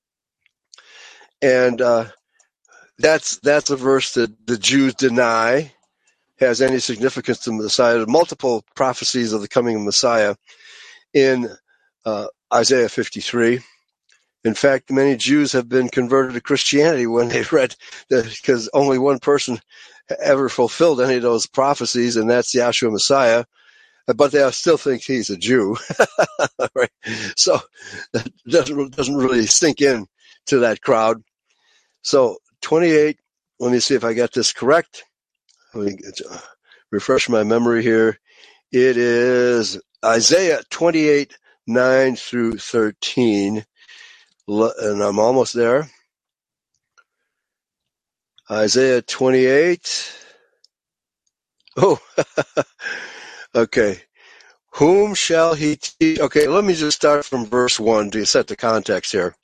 And uh, that's that's a verse that the Jews deny has any significance to Messiah. Multiple prophecies of the coming of Messiah in uh, Isaiah fifty-three. In fact, many Jews have been converted to Christianity when they read that, because only one person ever fulfilled any of those prophecies, and that's Yahshua Messiah. But they still think he's a Jew. Right? So that doesn't, doesn't really sink in to that crowd. So twenty-eight, let me see if I got this correct. Let me get, uh, refresh my memory here. It is Isaiah twenty-eight, nine through thirteen. And I'm almost there. Isaiah twenty-eight. Oh, okay. Whom shall he teach? Okay, let me just start from verse one to set the context here.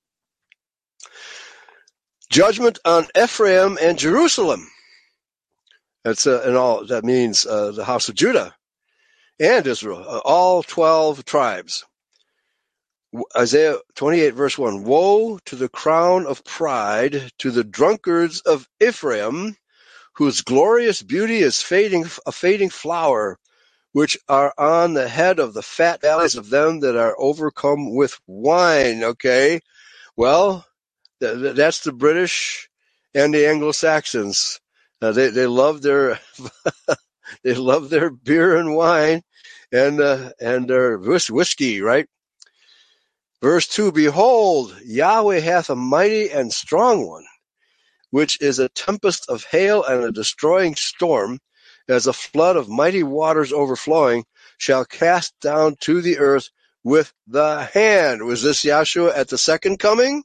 Judgment on Ephraim and Jerusalem. That's uh, and all that means uh, the house of Judah and Israel, uh, all twelve tribes. Isaiah twenty-eight, verse one. Woe to the crown of pride, to the drunkards of Ephraim, whose glorious beauty is fading, a fading flower, which are on the head of the fat valleys of them that are overcome with wine. Okay, well, th- th- that's the British and the Anglo-Saxons. Uh, they they love their they love their beer and wine, and uh, and their whis- whiskey, right? Verse two: Behold, Yahweh hath a mighty and strong one, which is a tempest of hail and a destroying storm, as a flood of mighty waters overflowing, shall cast down to the earth with the hand. Was this Yahshua at the second coming?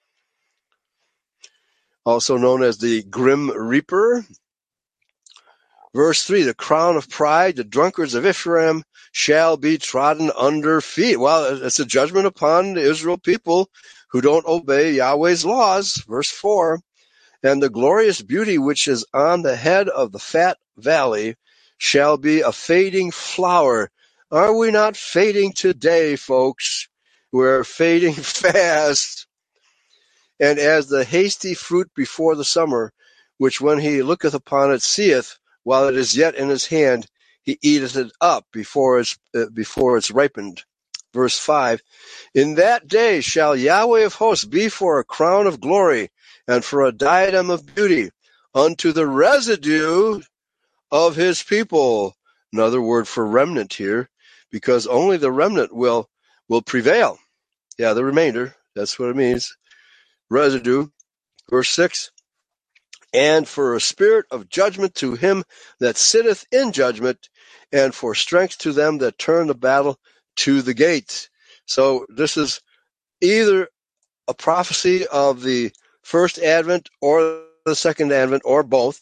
Also known as the Grim Reaper. Verse three, the crown of pride, the drunkards of Ephraim, shall be trodden under feet. Well, it's a judgment upon the Israel people who don't obey Yahweh's laws. Verse four, and the glorious beauty which is on the head of the fat valley shall be a fading flower. Are we not fading today, folks? We're fading fast. And as the hasty fruit before the summer, which when he looketh upon it seeth, while it is yet in his hand, he eateth it up before it's, uh, before it's ripened. Verse five, in that day shall Yahweh of hosts be for a crown of glory, and for a diadem of beauty, unto the residue of his people. Another word for remnant here, because only the remnant will, will prevail. Yeah, the remainder, that's what it means. Residue. Verse six, and for a spirit of judgment to him that sitteth in judgment, and for strength to them that turn the battle to the gate. So this is either a prophecy of the first advent or the second advent, or both.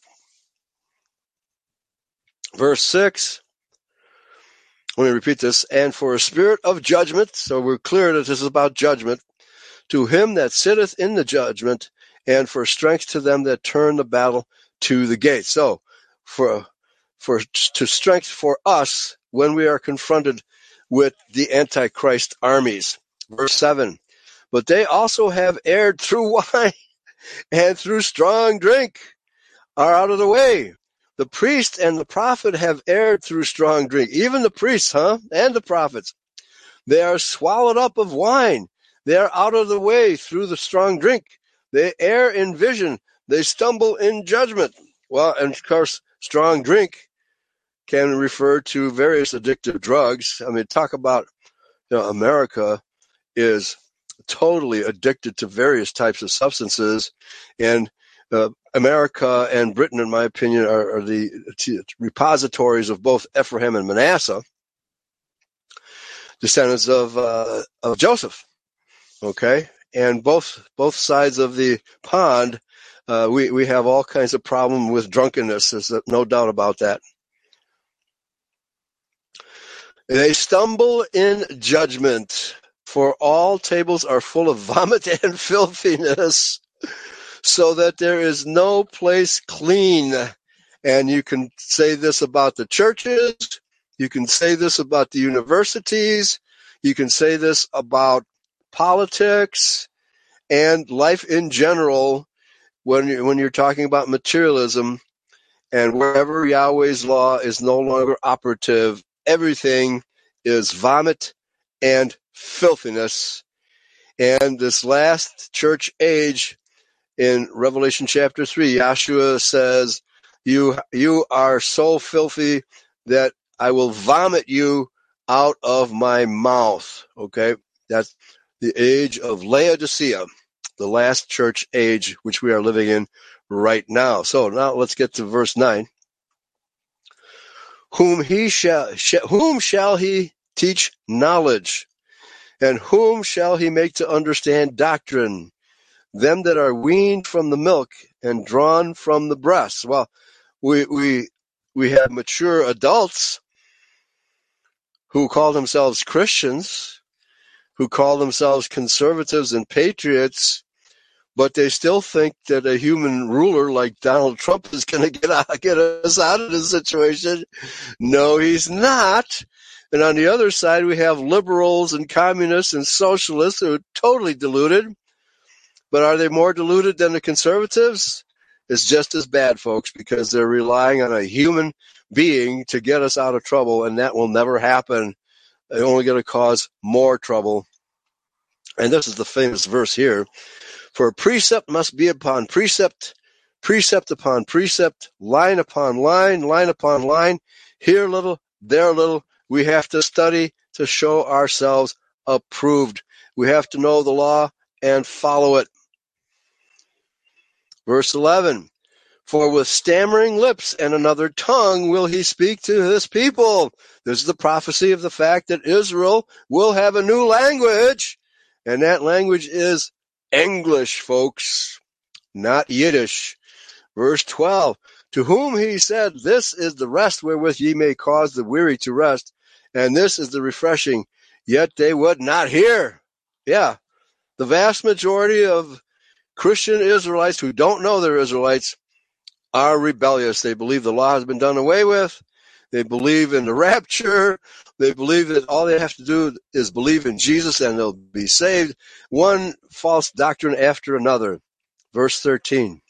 Verse six, let me repeat this, and for a spirit of judgment, so we're clear that this is about judgment, to him that sitteth in the judgment, and for strength to them that turn the battle to the gate. So, for for to strength for us when we are confronted with the Antichrist armies. Verse seven, but they also have erred through wine and through strong drink, are out of the way. The priest and the prophet have erred through strong drink. Even the priests, huh? And the prophets. They are swallowed up of wine. They are out of the way through the strong drink. They err in vision. They stumble in judgment. Well, and of course, strong drink can refer to various addictive drugs. I mean, talk about, you know, America is totally addicted to various types of substances. And uh, America and Britain, in my opinion, are, are the t- repositories of both Ephraim and Manasseh, descendants of uh, of Joseph. Okay, and both both sides of the pond, uh, we we have all kinds of problem with drunkenness. There's no doubt about that. They stumble in judgment, for all tables are full of vomit and filthiness, so that there is no place clean. And you can say this about the churches. You can say this about the universities. You can say this about politics and life in general when you, when you're talking about materialism, and wherever Yahweh's law is no longer operative, everything is vomit and filthiness. And this last church age in Revelation chapter three, Yahshua says, you you are so filthy that I will vomit you out of my mouth. Okay, that's the age of Laodicea, the last church age which we are living in right now. So now let's get to verse nine. Whom he shall, sh- whom shall he teach knowledge, and whom shall he make to understand doctrine? Them that are weaned from the milk and drawn from the breast. Well, we we we have mature adults who call themselves Christians, who call themselves conservatives and patriots, but they still think that a human ruler like Donald Trump is going to get out, get us out of this situation. No, he's not. And on the other side, we have liberals and communists and socialists who are totally deluded. But are they more deluded than the conservatives? is just as bad, folks, because they're relying on a human being to get us out of trouble, and that will never happen. They're only going to cause more trouble. And this is the famous verse here. For precept must be upon precept, precept upon precept, line upon line, line upon line, here a little, there a little. We have to study to show ourselves approved. We have to know the law and follow it. Verse eleven, for with stammering lips and another tongue will he speak to this people. This is the prophecy of the fact that Israel will have a new language, and that language is English, folks, not Yiddish. Verse twelve, to whom he said, this is the rest wherewith ye may cause the weary to rest, and this is the refreshing, yet they would not hear. Yeah, the vast majority of Christian Israelites who don't know they're Israelites are rebellious. They believe the law has been done away with. They believe in the rapture. They believe that all they have to do is believe in Jesus and they'll be saved. One false doctrine after another. Verse thirteen.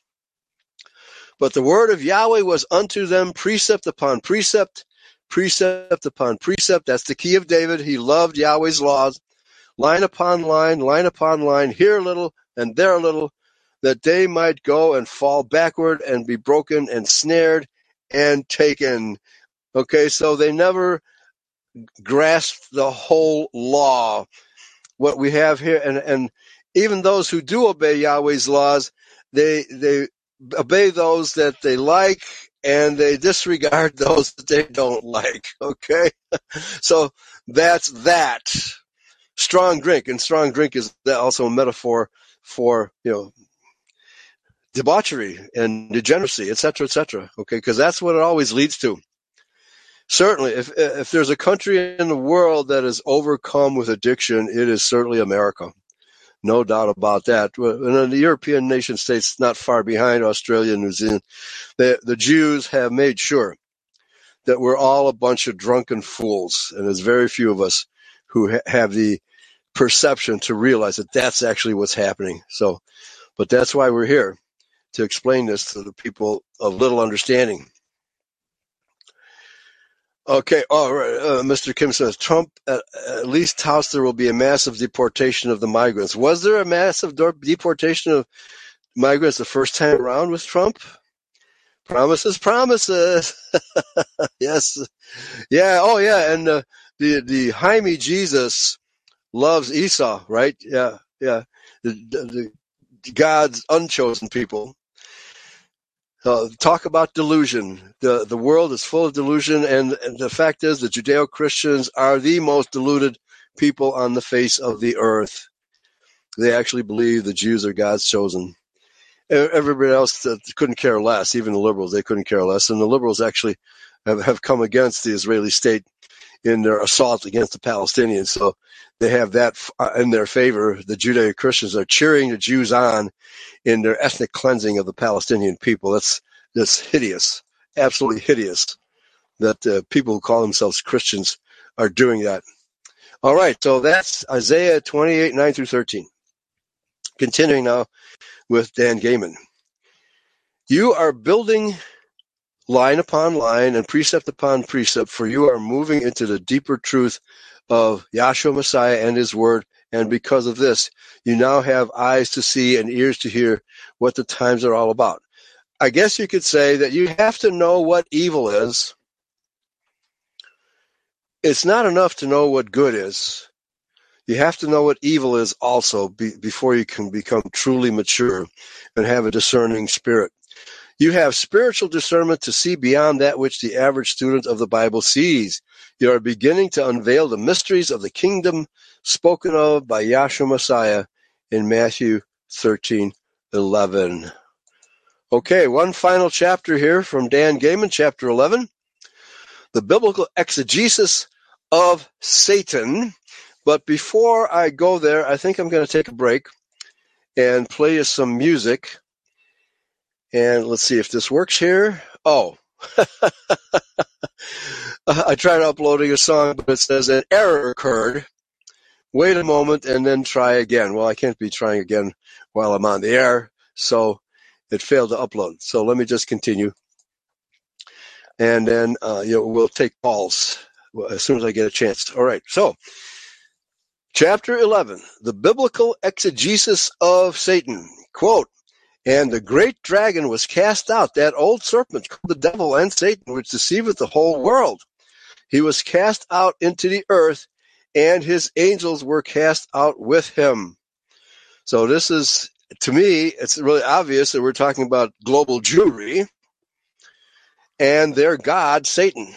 But the word of Yahweh was unto them precept upon precept, precept upon precept. That's the key of David. He loved Yahweh's laws. Line upon line, line upon line, here a little and there a little, that they might go and fall backward and be broken and snared and taken. Okay, so they never grasped the whole law. What we have here, and, and even those who do obey Yahweh's laws, they they obey those that they like and they disregard those that they don't like. Okay, so that's that. Strong drink, and strong drink is also a metaphor for, you know, debauchery and degeneracy, et cetera, et cetera. Okay, because that's what it always leads to. Certainly, if if there's a country in the world that is overcome with addiction, it is certainly America. No doubt about that. And the European nation states not far behind, Australia and New Zealand, the, the Jews have made sure that we're all a bunch of drunken fools, and there's very few of us who ha- have the perception to realize that that's actually what's happening. So, but that's why we're here, to explain this to the people of little understanding. Okay, all right. Uh, Mister Kim says, Trump at, at least touts there will be a massive deportation of the migrants. Was there a massive de- deportation of migrants the first time around with Trump? Promises, promises. Yes. Yeah, oh yeah, and uh, the, the Jaime Jesus loves Esau, right? Yeah, yeah. The, the, the God's unchosen people. Uh, talk about delusion. The the world is full of delusion, and, and the fact is that Judeo-Christians are the most deluded people on the face of the earth. They actually believe the Jews are God's chosen. Everybody else uh, couldn't care less, even the liberals, they couldn't care less. And the liberals actually have, have come against the Israeli state in their assault against the Palestinians. So they have that in their favor. The Judeo-Christians are cheering the Jews on in their ethnic cleansing of the Palestinian people. That's that's hideous, absolutely hideous, that uh, people who call themselves Christians are doing that. All right, so that's Isaiah twenty-eight, nine through thirteen. Continuing now with Dan Gayman. You are building line upon line and precept upon precept, for you are moving into the deeper truth of Yahshua Messiah and his word, and because of this, you now have eyes to see and ears to hear what the times are all about. I guess you could say that you have to know what evil is. It's not enough to know what good is. You have to know what evil is also be, before you can become truly mature and have a discerning spirit. You have spiritual discernment to see beyond that which the average student of the Bible sees. You are beginning to unveil the mysteries of the kingdom spoken of by Yahshua Messiah in Matthew thirteen eleven. Okay, one final chapter here from Dan Gayman, chapter eleven. The biblical exegesis of Satan. But before I go there, I think I'm going to take a break and play you some music. And let's see if this works here. Oh, I tried uploading a song, but it says an error occurred. Wait a moment and then try again. Well, I can't be trying again while I'm on the air. So it failed to upload. So let me just continue. And then uh, you know, we'll take calls as soon as I get a chance. All right. So chapter eleven, the biblical exegesis of Satan. Quote, and the great dragon was cast out, that old serpent called the devil and Satan, which deceiveth the whole world. He was cast out into the earth, and his angels were cast out with him. So this is, to me, it's really obvious that we're talking about global Jewry and their god, Satan.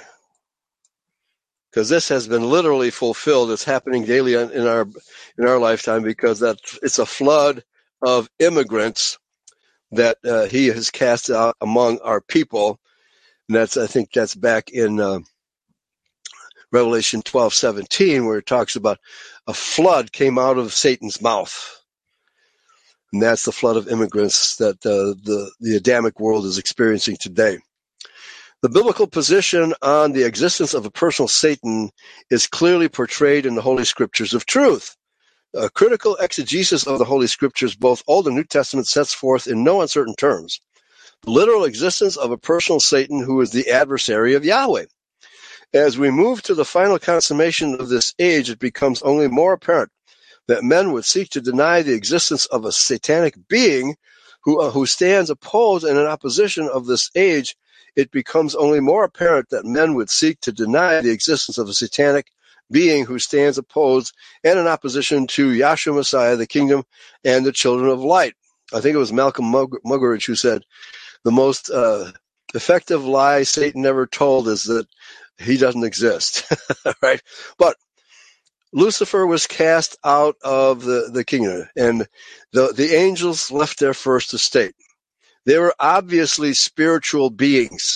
Because this has been literally fulfilled. It's happening daily in our in our lifetime, because that it's a flood of immigrants that uh, he has cast out among our people. And that's, I think that's back in uh, Revelation twelve seventeen, where it talks about a flood came out of Satan's mouth. And that's the flood of immigrants that uh, the, the Adamic world is experiencing today. The biblical position on the existence of a personal Satan is clearly portrayed in the Holy Scriptures of truth. A critical exegesis of the Holy Scriptures, both Old and New Testament, sets forth in no uncertain terms the literal existence of a personal Satan who is the adversary of Yahweh. As we move to the final consummation of this age, it becomes only more apparent that men would seek to deny the existence of a satanic being who, uh, who stands opposed and in opposition of this age. It becomes only more apparent that men would seek to deny the existence of a satanic being who stands opposed and in opposition to Yahshua Messiah, the kingdom, and the children of light. I think it was Malcolm Muggeridge who said, the most uh, effective lie Satan ever told is that he doesn't exist, right? But Lucifer was cast out of the, the kingdom, and the, the angels left their first estate. They were obviously spiritual beings,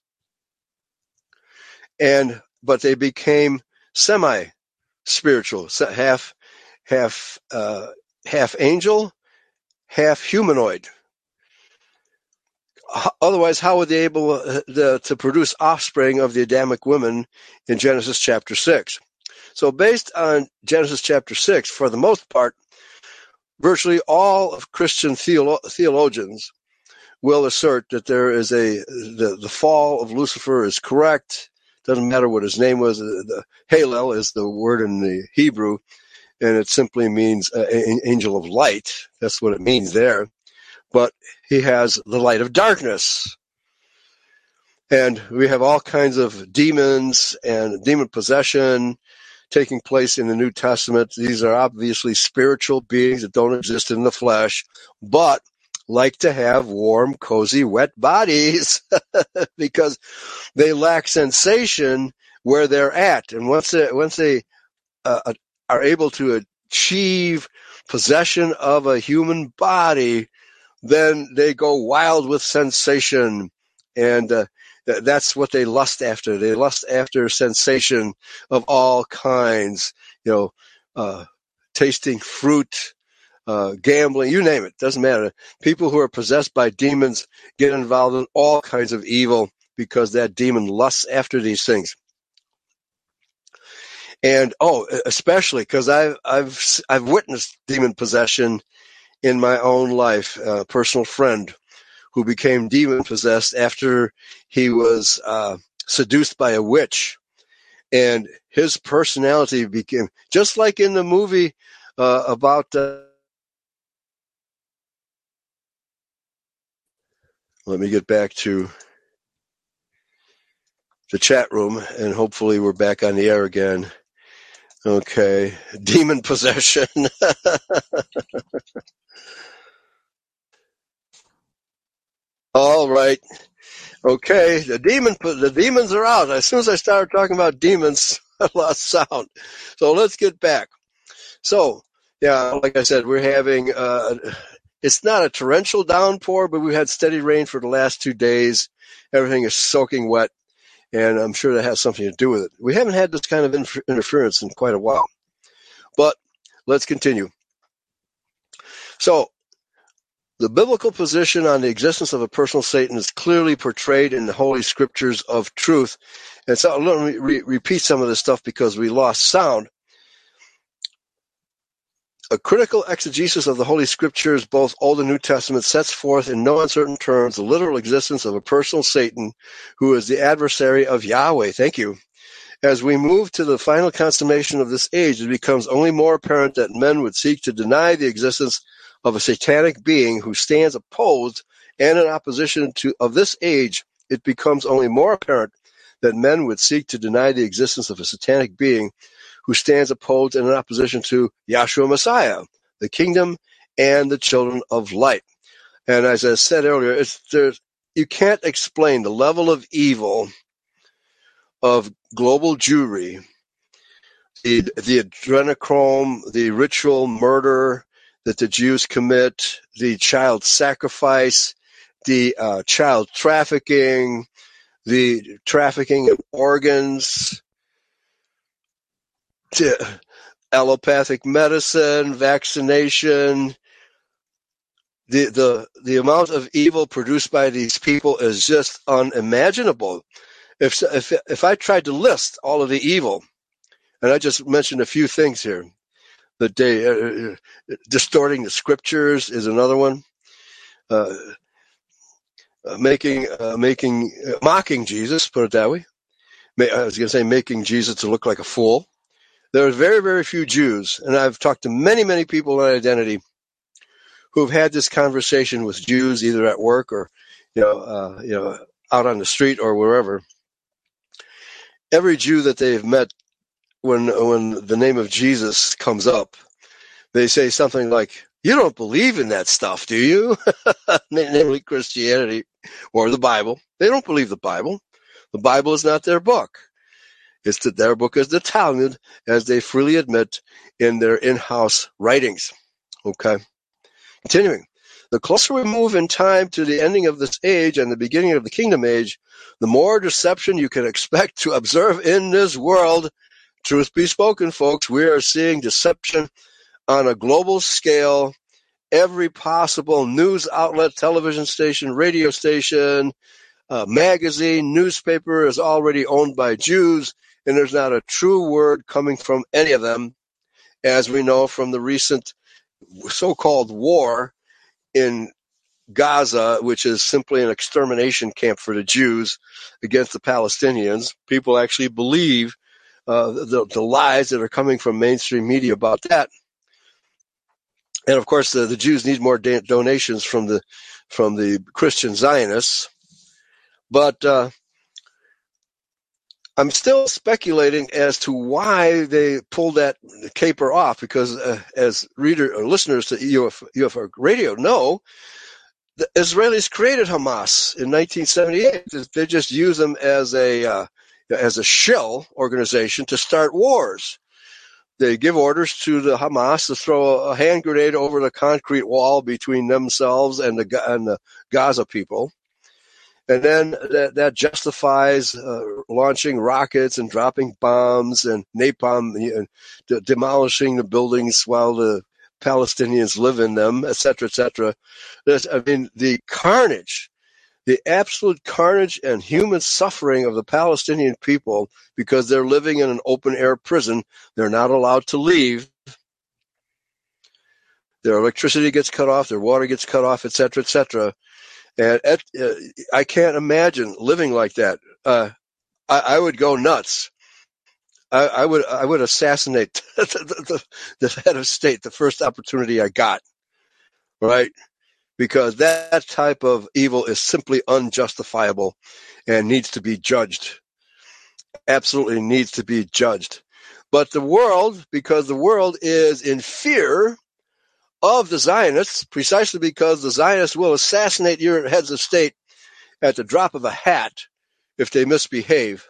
and but they became semi-spiritual, half, half, uh, half angel, half humanoid. Otherwise, how were they able to, to produce offspring of the Adamic women in Genesis chapter six? So based on Genesis chapter six, for the most part, virtually all of Christian theolo- theologians will assert that there is a, the, the fall of Lucifer is correct. Doesn't matter what his name was. The Halel is the word in the Hebrew, and it simply means uh, angel of light. That's what it means there. But he has the light of darkness. And we have all kinds of demons and demon possession taking place in the New Testament. These are obviously spiritual beings that don't exist in the flesh, but like to have warm, cozy, wet bodies because they lack sensation where they're at. And once they, once they uh, are able to achieve possession of a human body, then they go wild with sensation, and uh, th- that's what they lust after. They lust after sensation of all kinds, you know, uh, tasting fruit, uh, gambling, you name it, doesn't matter. People who are possessed by demons get involved in all kinds of evil because that demon lusts after these things. And, oh, especially because I've, I've, I've witnessed demon possession in my own life, a personal friend who became demon-possessed after he was uh, seduced by a witch. And his personality became, just like in the movie uh, about... Uh, let me get back to the chat room, and hopefully we're back on the air again. Okay, demon possession. All right. Okay, the demon, the demons are out. As soon as I started talking about demons, I lost sound. So let's get back. So, yeah, like I said, we're having, uh, it's not a torrential downpour, but we've had steady rain for the last two days. Everything is soaking wet, and I'm sure that has something to do with it. We haven't had this kind of inter- interference in quite a while. But let's continue. So, the biblical position on the existence of a personal Satan is clearly portrayed in the Holy Scriptures of truth. And so let me re- repeat some of this stuff because we lost sound. A critical exegesis of the Holy Scriptures, both Old and New Testament, sets forth in no uncertain terms the literal existence of a personal Satan who is the adversary of Yahweh. Thank you. As we move to the final consummation of this age, it becomes only more apparent that men would seek to deny the existence of a satanic being who stands opposed and in opposition to of this age. It becomes only more apparent that men would seek to deny the existence of a satanic being who stands opposed and in opposition to Yahshua Messiah, the kingdom, and the children of light. And as I said earlier, it's there's, you can't explain the level of evil of global Jewry, the, the adrenochrome, the ritual murder that the Jews commit, the child sacrifice, the uh, child trafficking, the trafficking of organs, to allopathic medicine, vaccination. The, the, the amount of evil produced by these people is just unimaginable. If, if, if I tried to list all of the evil, and I just mentioned a few things here, that they, uh, distorting the scriptures is another one, uh, uh, making, uh, making, uh, mocking Jesus, put it that way. I was going to say making Jesus to look like a fool. There are very, very few Jews, and I've talked to many, many people on identity who have had this conversation with Jews, either at work or, you know, uh, you know, out on the street or wherever. Every Jew that they've met, when when the name of Jesus comes up, they say something like, "You don't believe in that stuff, do you?" Namely Christianity or the Bible. They don't believe the Bible. The Bible is not their book. It's that their book is the Talmud, as they freely admit in their in-house writings. Okay. Continuing. The closer we move in time to the ending of this age and the beginning of the kingdom age, the more deception you can expect to observe in this world. Truth be spoken, folks, we are seeing deception on a global scale. Every possible news outlet, television station, radio station, uh, magazine, newspaper is already owned by Jews, and there's not a true word coming from any of them, as we know from the recent so-called war in Gaza, which is simply an extermination camp for the Jews against the Palestinians. People actually believe uh, the, the lies that are coming from mainstream media about that. And of course, the, the Jews need more da- donations from the from the Christian Zionists. But uh, I'm still speculating as to why they pulled that caper off, because uh, as reader or listeners to U F, U F O Radio know, the Israelis created Hamas in nineteen seventy-eight. They just use them as a uh, as a shell organization to start wars. They give orders to the Hamas to throw a hand grenade over the concrete wall between themselves and the and the Gaza people. And then that, that justifies uh, launching rockets and dropping bombs and napalm and de- demolishing the buildings while the Palestinians live in them, et cetera, et cetera. There's, I mean, the carnage, the absolute carnage and human suffering of the Palestinian people because they're living in an open-air prison. They're not allowed to leave. Their electricity gets cut off, their water gets cut off, et cetera, et cetera. And uh, I can't imagine living like that. Uh, I, I would go nuts. I, I would I would assassinate the, the, the head of state the first opportunity I got, right? Because that type of evil is simply unjustifiable and needs to be judged. Absolutely needs to be judged. But the world, because the world is in fear of the Zionists, precisely because the Zionists will assassinate your heads of state at the drop of a hat if they misbehave.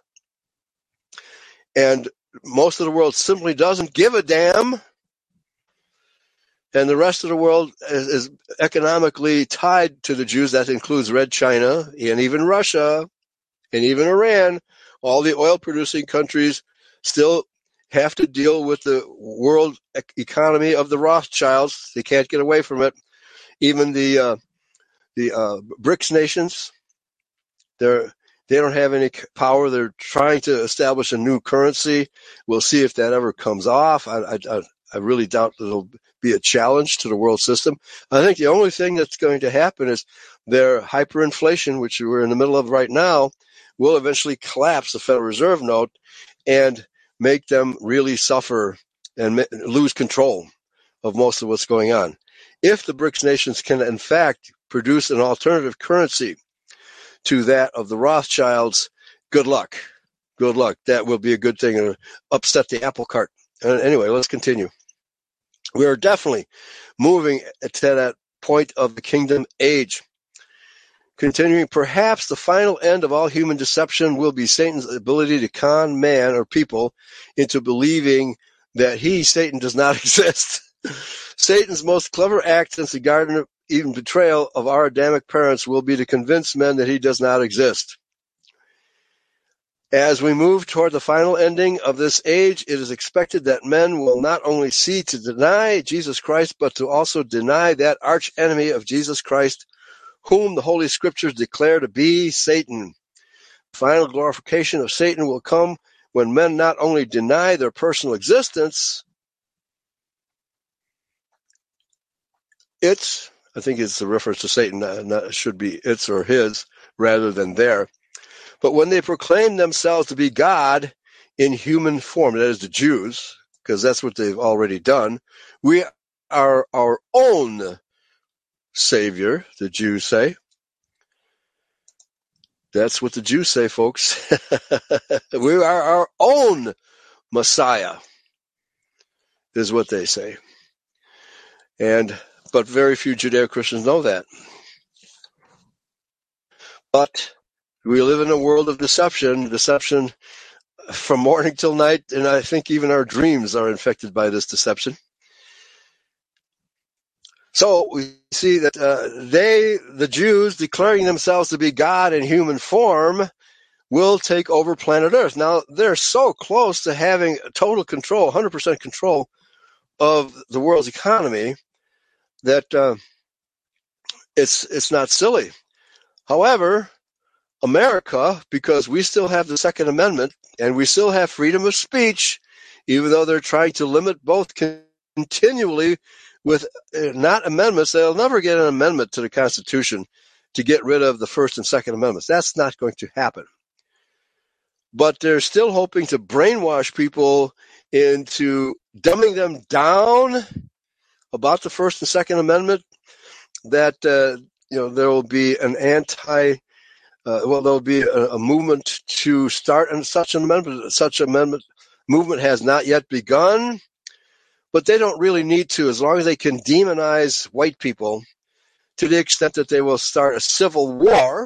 And most of the world simply doesn't give a damn. And the rest of the world is, is economically tied to the Jews. That includes Red China and even Russia and even Iran. All the oil-producing countries still have to deal with the world economy of the Rothschilds. They can't get away from it. Even the uh, the uh, BRICS nations, they're they don't have any power. They're trying to establish a new currency. We'll see if that ever comes off. I I, I really doubt that it'll be a challenge to the world system. I think the only thing that's going to happen is their hyperinflation, which we're in the middle of right now, will eventually collapse the Federal Reserve note and make them really suffer and ma- lose control of most of what's going on. If the BRICS nations can, in fact, produce an alternative currency to that of the Rothschilds, good luck. Good luck. That will be a good thing and upset the apple cart. Uh, anyway, let's continue. We are definitely moving to that point of the kingdom age. Continuing, perhaps the final end of all human deception will be Satan's ability to con man or people into believing that he, Satan, does not exist. Satan's most clever act since the Garden of Eden betrayal of our Adamic parents will be to convince men that he does not exist. As we move toward the final ending of this age, it is expected that men will not only seek to deny Jesus Christ, but to also deny that arch enemy of Jesus Christ, whom the Holy Scriptures declare to be Satan. Final glorification of Satan will come when men not only deny their personal existence, it's, I think it's a reference to Satan, not, not, should be its or his rather than their, but when they proclaim themselves to be God in human form, that is the Jews, because that's what they've already done, we are our own Savior, the Jews say. That's what the Jews say, folks. We are our own Messiah, is what they say. And but very few Judeo-Christians know that. But we live in a world of deception, deception from morning till night, and I think even our dreams are infected by this deception. So we see that uh, they, the Jews, declaring themselves to be God in human form, will take over planet Earth. Now, they're so close to having total control, one hundred percent control of the world's economy that uh, it's it's not silly. However, America, because we still have the Second Amendment and we still have freedom of speech, even though they're trying to limit both continually with uh, not amendments, they'll never get an amendment to the Constitution to get rid of the First and Second Amendments. That's not going to happen. But they're still hoping to brainwash people into dumbing them down about the First and Second Amendment, that uh, you know there will be an anti, uh, well, there will be a, a movement to start and such an amendment. Such amendment movement has not yet begun, but they don't really need to, as long as they can demonize white people to the extent that they will start a civil war,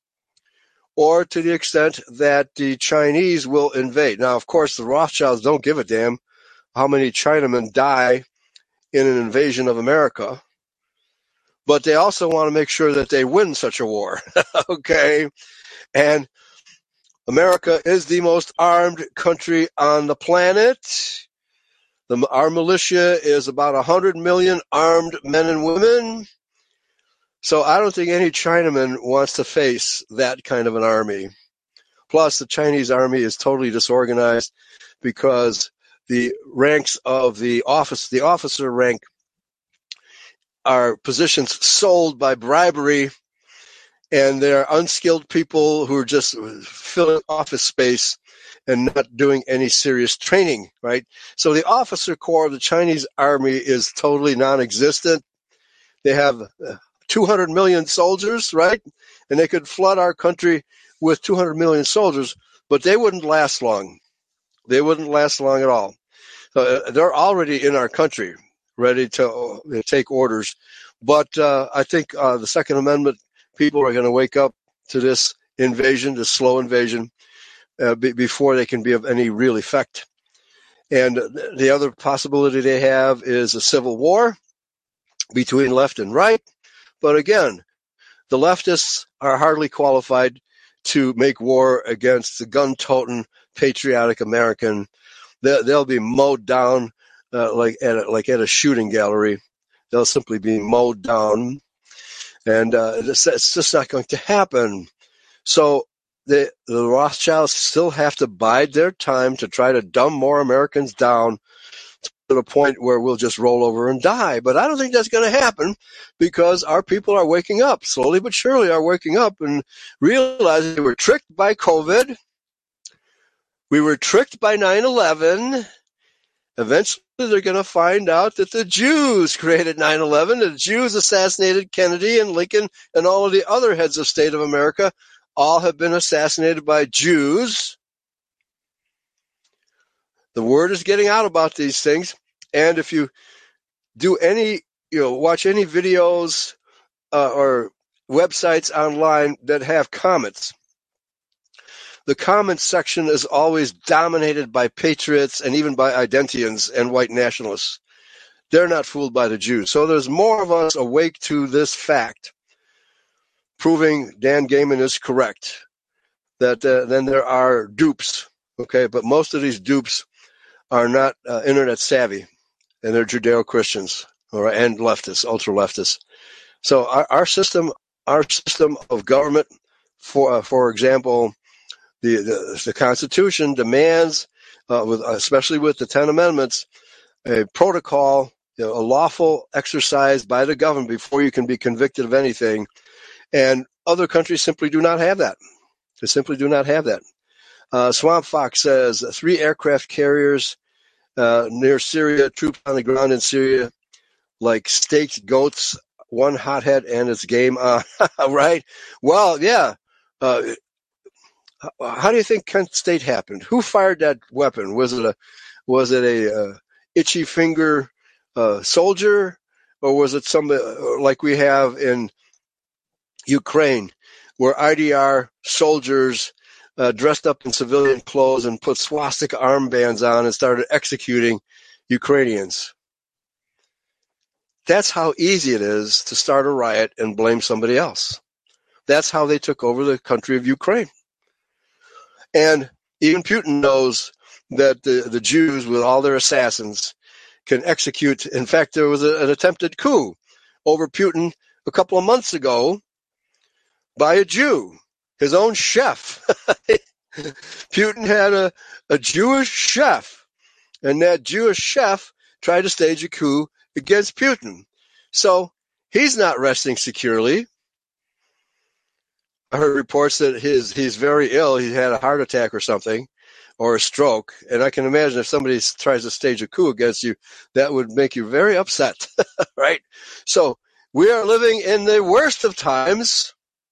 or to the extent that the Chinese will invade. Now, of course, the Rothschilds don't give a damn how many Chinamen die in an invasion of America, but they also want to make sure that they win such a war. Okay? And America is the most armed country on the planet. The, our militia is about one hundred million armed men and women. So I don't think any Chinaman wants to face that kind of an army. Plus, the Chinese army is totally disorganized because the ranks of the office, the officer rank, are positions sold by bribery, and they're unskilled people who are just filling office space and not doing any serious training, right? So the officer corps of the Chinese army is totally non-existent. They have two hundred million soldiers, right? And they could flood our country with two hundred million soldiers, but they wouldn't last long. They wouldn't last long at all. So they're already in our country, ready to uh, take orders. But uh, I think uh, the Second Amendment people are going to wake up to this invasion, this slow invasion, uh, b- before they can be of any real effect. And the other possibility they have is a civil war between left and right. But again, the leftists are hardly qualified to make war against the gun-toting, patriotic American. They, they'll be mowed down uh, like at a, like at a shooting gallery. They'll simply be mowed down, and uh, it's, it's just not going to happen. So the, the Rothschilds still have to bide their time to try to dumb more Americans down, the point where we'll just roll over and die. But I don't think that's going to happen, because our people are waking up, slowly but surely are waking up and realizing they were tricked by COVID. We were tricked by nine eleven. Eventually, they're going to find out that the Jews created nine eleven, the Jews assassinated Kennedy and Lincoln and all of the other heads of state of America. All have been assassinated by Jews. The word is getting out about these things. And if you do any, you know, watch any videos uh, or websites online that have comments, the comments section is always dominated by patriots and even by identians and white nationalists. They're not fooled by the Jews. So there's more of us awake to this fact, proving Dan Gayman is correct, that uh, then there are dupes, okay? But most of these dupes are not uh, internet savvy, and they're Judeo-Christians or and leftists, ultra-leftists. So our, our system, our system of government, for uh, for example, The, the, the Constitution demands, uh, with, especially with the Ten Amendments, a protocol, you know, a lawful exercise by the government before you can be convicted of anything. And other countries simply do not have that. They simply do not have that. Uh, Swamp Fox says three aircraft carriers uh, near Syria, troops on the ground in Syria, like staked goats, one hothead, and it's game on. Right? Well, yeah. Uh, How do you think Kent State happened? Who fired that weapon? Was it a was it a uh, itchy finger uh, soldier, or was it some uh, like we have in Ukraine, where I D R soldiers uh, dressed up in civilian clothes and put swastika armbands on and started executing Ukrainians? That's how easy it is to start a riot and blame somebody else. That's how they took over the country of Ukraine. And even Putin knows that the, the Jews, with all their assassins, can execute. In fact, there was a, an attempted coup over Putin a couple of months ago by a Jew, his own chef. Putin had a, a Jewish chef, and that Jewish chef tried to stage a coup against Putin. So he's not resting securely. I heard reports that his he's very ill. He had a heart attack or something, or a stroke. And I can imagine if somebody tries to stage a coup against you, that would make you very upset, right? So we are living in the worst of times,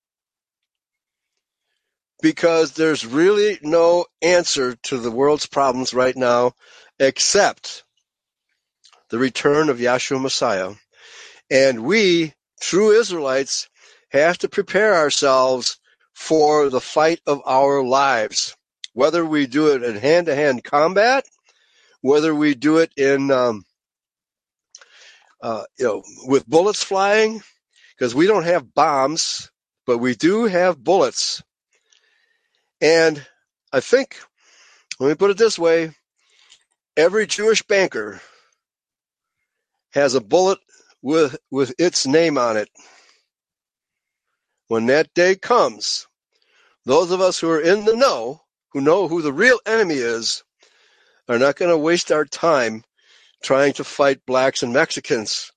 because there's really no answer to the world's problems right now except the return of Yahshua Messiah. And we, true Israelites, have to prepare ourselves for the fight of our lives, whether we do it in hand-to-hand combat, whether we do it in, um, uh, you know, with bullets flying, because we don't have bombs, but we do have bullets. And I think, let me put it this way, every Jewish banker has a bullet with with its name on it. When that day comes, those of us who are in the know, who know who the real enemy is, are not going to waste our time trying to fight blacks and Mexicans.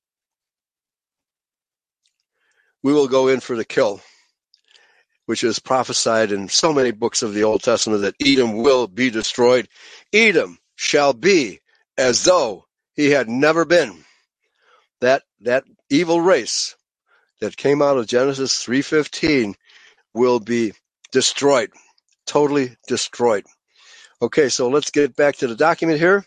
We will go in for the kill, which is prophesied in so many books of the Old Testament, that Edom will be destroyed. Edom shall be as though he had never been. That that evil race that came out of Genesis three fifteen will be destroyed, totally destroyed. Okay, so let's get back to the document here.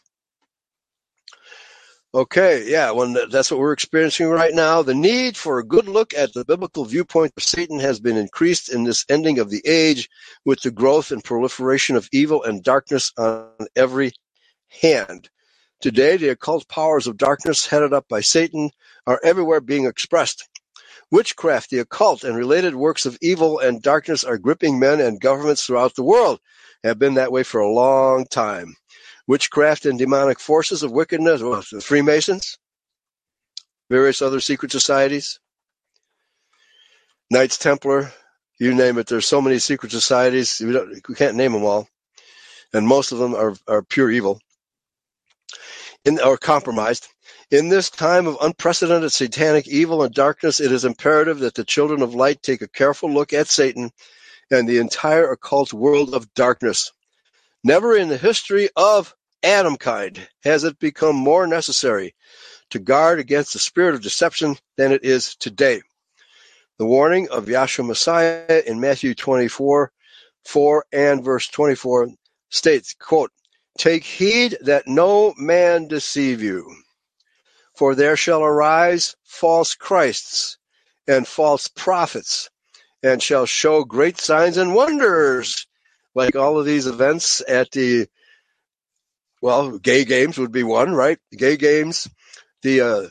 Okay, yeah, when that's what we're experiencing right now. The need for a good look at the biblical viewpoint of Satan has been increased in this ending of the age, with the growth and proliferation of evil and darkness on every hand. Today, the occult powers of darkness headed up by Satan are everywhere being expressed. Witchcraft, the occult, and related works of evil and darkness are gripping men and governments throughout the world, have been that way for a long time. Witchcraft and demonic forces of wickedness, well, the Freemasons, various other secret societies, Knights Templar, you name it. There's so many secret societies, we, don't, we can't name them all, and most of them are, are pure evil. in, or compromised. In this time of unprecedented satanic evil and darkness, it is imperative that the children of light take a careful look at Satan and the entire occult world of darkness. Never in the history of Adamkind has it become more necessary to guard against the spirit of deception than it is today. The warning of Yahshua Messiah in Matthew twenty-four, four and verse twenty-four states, quote, "Take heed that no man deceive you, for there shall arise false Christs and false prophets, and shall show great signs and wonders," like all of these events at the, well, gay games would be one, right? Gay games, the uh,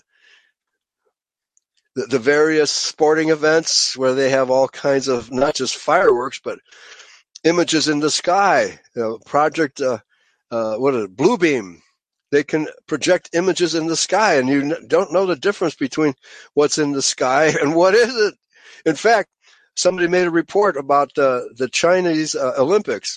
the, the various sporting events where they have all kinds of, not just fireworks, but images in the sky. You know, Project, uh, uh, what is it, Bluebeam. They can project images in the sky, and you n- don't know the difference between what's in the sky and what isn't. In fact, somebody made a report about uh, the Chinese uh, Olympics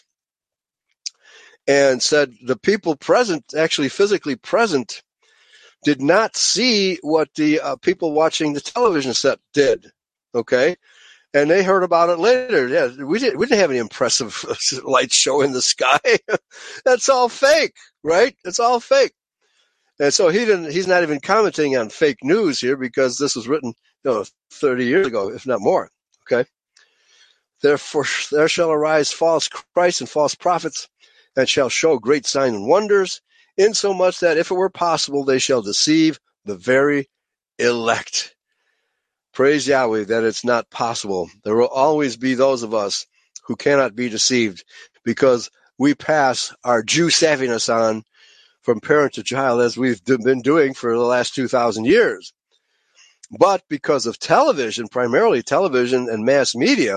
and said the people present, actually physically present, did not see what the uh, people watching the television set did. Okay, and they heard about it later. Yeah, we didn't we didn't have any impressive light show in the sky. That's all fake, right? It's all fake. And so he didn't. He's not even commenting on fake news here because this was written, you know, thirty years ago, if not more. Okay. Therefore, there shall arise false Christs and false prophets, and shall show great signs and wonders, insomuch that if it were possible, they shall deceive the very elect. Praise Yahweh that it's not possible. There will always be those of us who cannot be deceived because we pass our Jew savviness on from parent to child as we've been doing for the last two thousand years. But because of television, primarily television and mass media,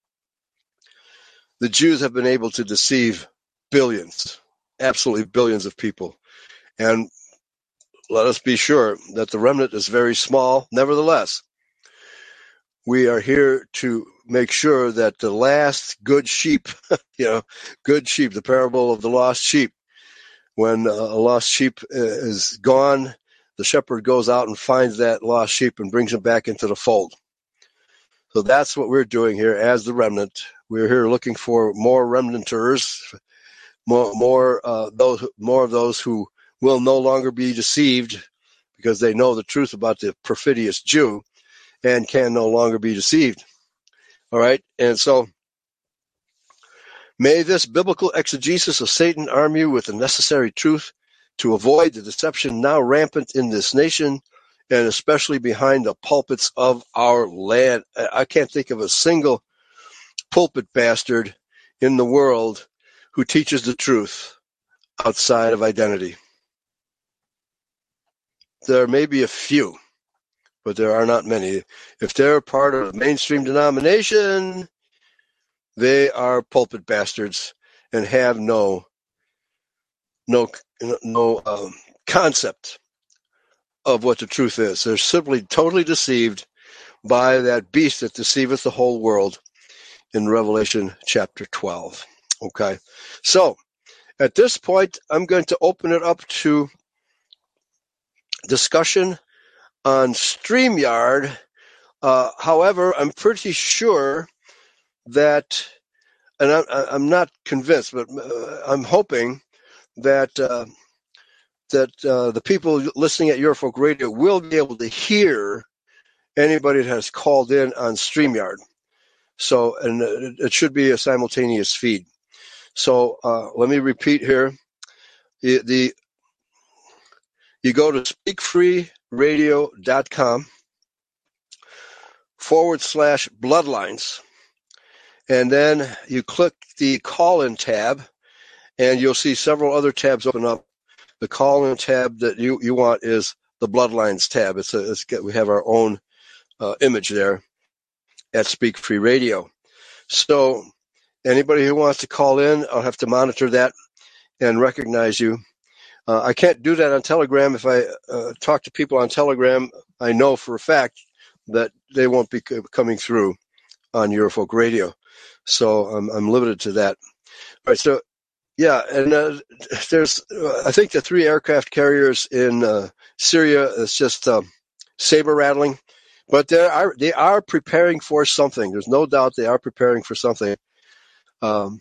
the Jews have been able to deceive billions, absolutely billions of people. And let us be sure that the remnant is very small. Nevertheless, we are here to make sure that the last good sheep, you know, good sheep, the parable of the lost sheep, when a lost sheep is gone, the shepherd goes out and finds that lost sheep and brings him back into the fold. So that's what we're doing here as the remnant. We're here looking for more remnanters, more, more, uh, those, more of those who will no longer be deceived because they know the truth about the perfidious Jew and can no longer be deceived. All right. And so may this biblical exegesis of Satan arm you with the necessary truth to avoid the deception now rampant in this nation, and especially behind the pulpits of our land. I can't think of a single pulpit bastard in the world who teaches the truth outside of identity. There may be a few, but there are not many. If they're part of a mainstream denomination, they are pulpit bastards and have no no no um, concept of what the truth is. They're simply totally deceived by that beast that deceiveth the whole world in Revelation chapter twelve. Okay, so at this point, I'm going to open it up to discussion on StreamYard. Uh, however, I'm pretty sure that, and I, I'm not convinced, but uh, I'm hoping that uh, that uh, the people listening at Eurofolk Radio will be able to hear anybody that has called in on StreamYard. So, and it, it should be a simultaneous feed. So uh, let me repeat here. The, the you go to speakfreeradio.com forward slash bloodlines, and then you click the call-in tab, and you'll see several other tabs open up. The call-in tab that you, you want is the Bloodlines tab. It's, a, it's we have our own uh, image there at Speak Free Radio. So anybody who wants to call in, I'll have to monitor that and recognize you. Uh, I can't do that on Telegram. If I uh, talk to people on Telegram, I know for a fact that they won't be coming through on Eurofolk Radio. So I'm, I'm limited to that. All right, so yeah, and uh, there's, uh, I think the three aircraft carriers in uh, Syria is just um, saber rattling, but they are they are preparing for something. There's no doubt they are preparing for something. Um,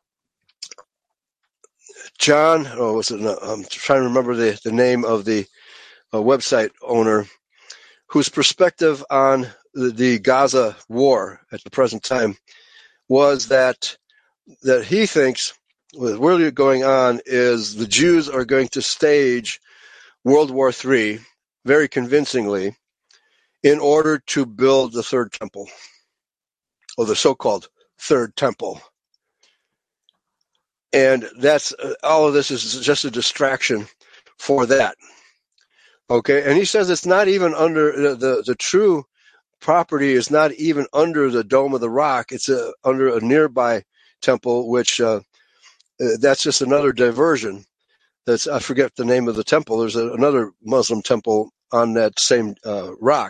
John, oh, was it? I'm trying to remember the, the name of the uh, website owner, whose perspective on the, the Gaza war at the present time was that that he thinks what's really going on is the Jews are going to stage World War Three very convincingly in order to build the third temple, or the so-called third temple. And that's uh, all of this is just a distraction for that. Okay, and he says it's not even under the the, the true property is not even under the Dome of the Rock. It's a, under a nearby temple, which uh, that's just another diversion. That's I forget the name of the temple. There's a, another Muslim temple on that same uh, rock.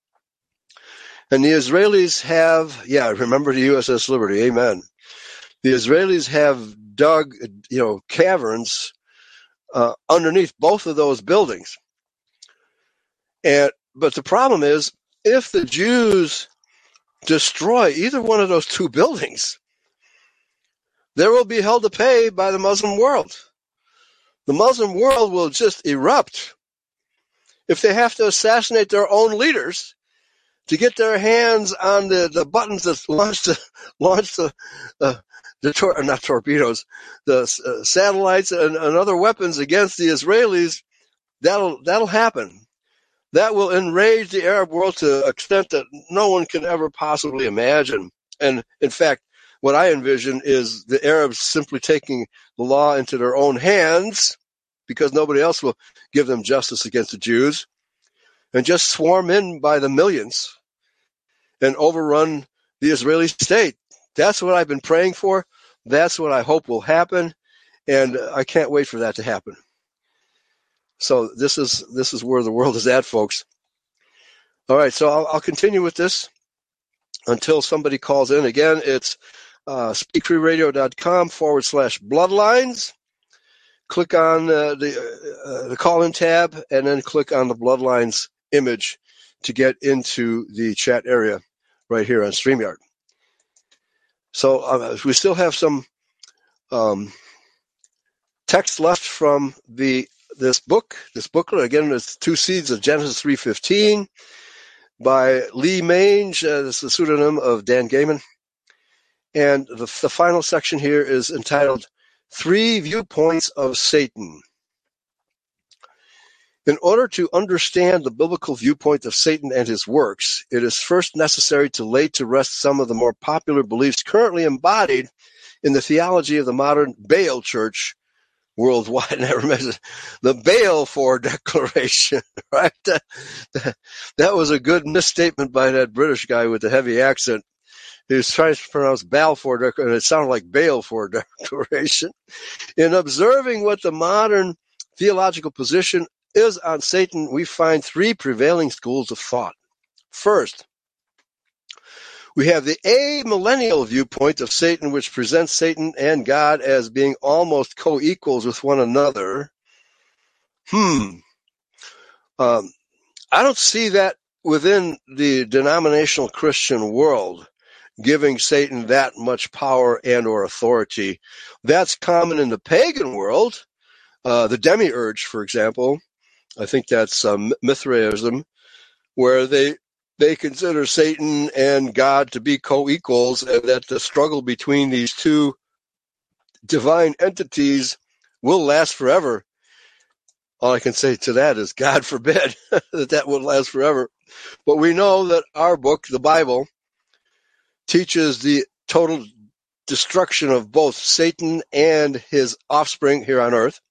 And the Israelis have, yeah, remember the U S S Liberty, amen. The Israelis have dug, you know, caverns uh, underneath both of those buildings. And but the problem is, if the Jews destroy either one of those two buildings, they will be held to pay by the Muslim world. The Muslim world will just erupt if they have to assassinate their own leaders to get their hands on the, the buttons that launch the launch the uh, the tor- not torpedoes, the uh, satellites and, and other weapons against the Israelis. That'll that'll happen. That will enrage the Arab world to an extent that no one can ever possibly imagine. And in fact, what I envision is the Arabs simply taking the law into their own hands, because nobody else will give them justice against the Jews, and just swarm in by the millions and overrun the Israeli state. That's what I've been praying for. That's what I hope will happen, and I can't wait for that to happen. So this is this is where the world is at, folks. All right, so I'll, I'll continue with this until somebody calls in. Again, it's uh, speakfreeradio.com forward slash bloodlines. Click on uh, the, uh, the call-in tab, and then click on the bloodlines image to get into the chat area right here on StreamYard. So uh, we still have some um, text left from the this book. This booklet, again, is Two Seeds of Genesis three fifteen by Lee Mange. Uh, this is the pseudonym of Dan Gaiman. And the, the final section here is entitled Three Viewpoints of Satan. In order to understand the biblical viewpoint of Satan and his works, it is first necessary to lay to rest some of the more popular beliefs currently embodied in the theology of the modern Baal Church worldwide. And I remember the Balfour Declaration, right? That, that, that was a good misstatement by that British guy with the heavy accent. He was trying to pronounce Balfour Declaration, and it sounded like Balfour Declaration. In observing what the modern theological position is on Satan, we find three prevailing schools of thought. First, we have the amillennial viewpoint of Satan, which presents Satan and God as being almost co-equals with one another. Hmm. Um, I don't see that within the denominational Christian world, giving Satan that much power and or authority. That's common in the pagan world. Uh, the demiurge, for example, I think that's um, Mithraism, where they they consider Satan and God to be co-equals, and that the struggle between these two divine entities will last forever. All I can say to that is, God forbid that that would last forever. But we know that our book, the Bible, teaches the total destruction of both Satan and his offspring here on earth.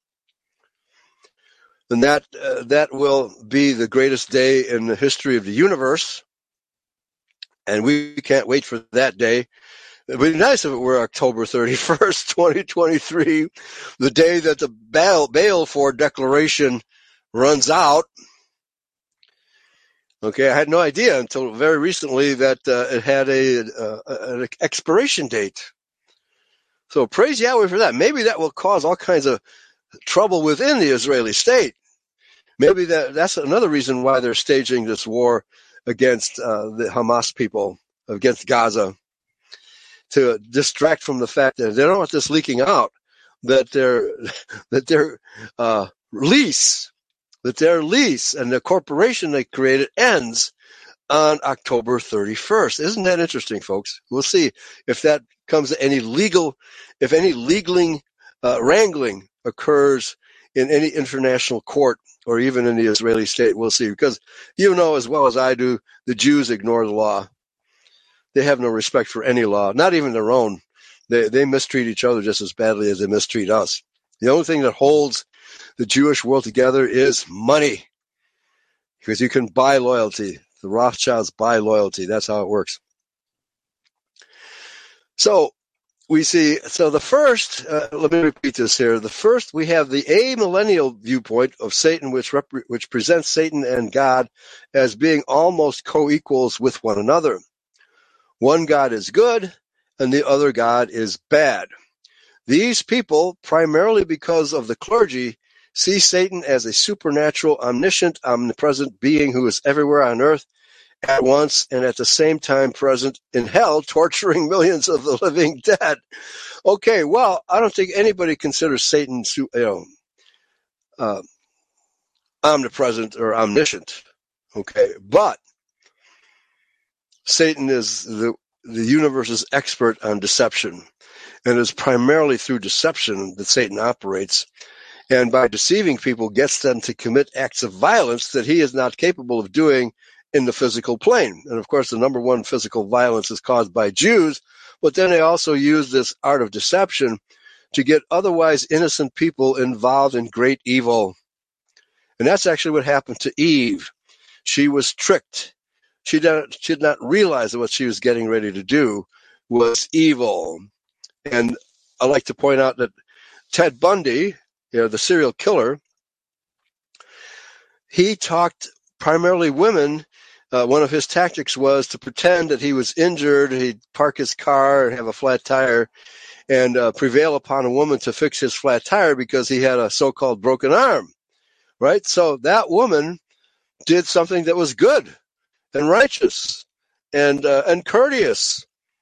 And that uh, that will be the greatest day in the history of the universe. And we can't wait for that day. It would be nice if it were October thirty-first, twenty twenty-three, the day that the Baal, Balfour Declaration runs out. Okay, I had no idea until very recently that uh, it had a uh, an expiration date. So praise Yahweh for that. Maybe that will cause all kinds of trouble within the Israeli state. Maybe that that's another reason why they're staging this war against uh, the Hamas people, against Gaza, to distract from the fact that they don't want this leaking out, that their that their uh, lease, that their lease and the corporation they created ends on October thirty-first. Isn't that interesting, folks? We'll see if that comes to any legal, if any legaling, uh, wrangling occurs in any international court or even in the Israeli state. We'll see, because you know as well as I do, the Jews ignore the law. They have no respect for any law, not even their own. They they mistreat each other just as badly as they mistreat us. The only thing that holds the Jewish world together is money, because you can buy loyalty. The Rothschilds buy loyalty. That's how it works. So we see, so the first, uh, let me repeat this here. The first, we have the amillennial viewpoint of Satan, which rep- which presents Satan and God as being almost co-equals with one another. One God is good, and the other God is bad. These people, primarily because of the clergy, see Satan as a supernatural, omniscient, omnipresent being who is everywhere on earth at once and at the same time present in hell, torturing millions of the living dead. Okay, well, I don't think anybody considers Satan, you know, uh, omnipresent or omniscient. Okay, but Satan is the the universe's expert on deception, and it is primarily through deception that Satan operates, and by deceiving people gets them to commit acts of violence that he is not capable of doing in the physical plane. And of course, the number one physical violence is caused by Jews, but then they also use this art of deception to get otherwise innocent people involved in great evil. And that's actually what happened to Eve. She was tricked. She did, she did not realize that what she was getting ready to do was evil. And I like to point out that Ted Bundy, you know, the serial killer, he talked primarily women. Uh, one of his tactics was to pretend that he was injured. He'd park his car and have a flat tire and uh, prevail upon a woman to fix his flat tire because he had a so-called broken arm, right? So that woman did something that was good and righteous and uh, and courteous.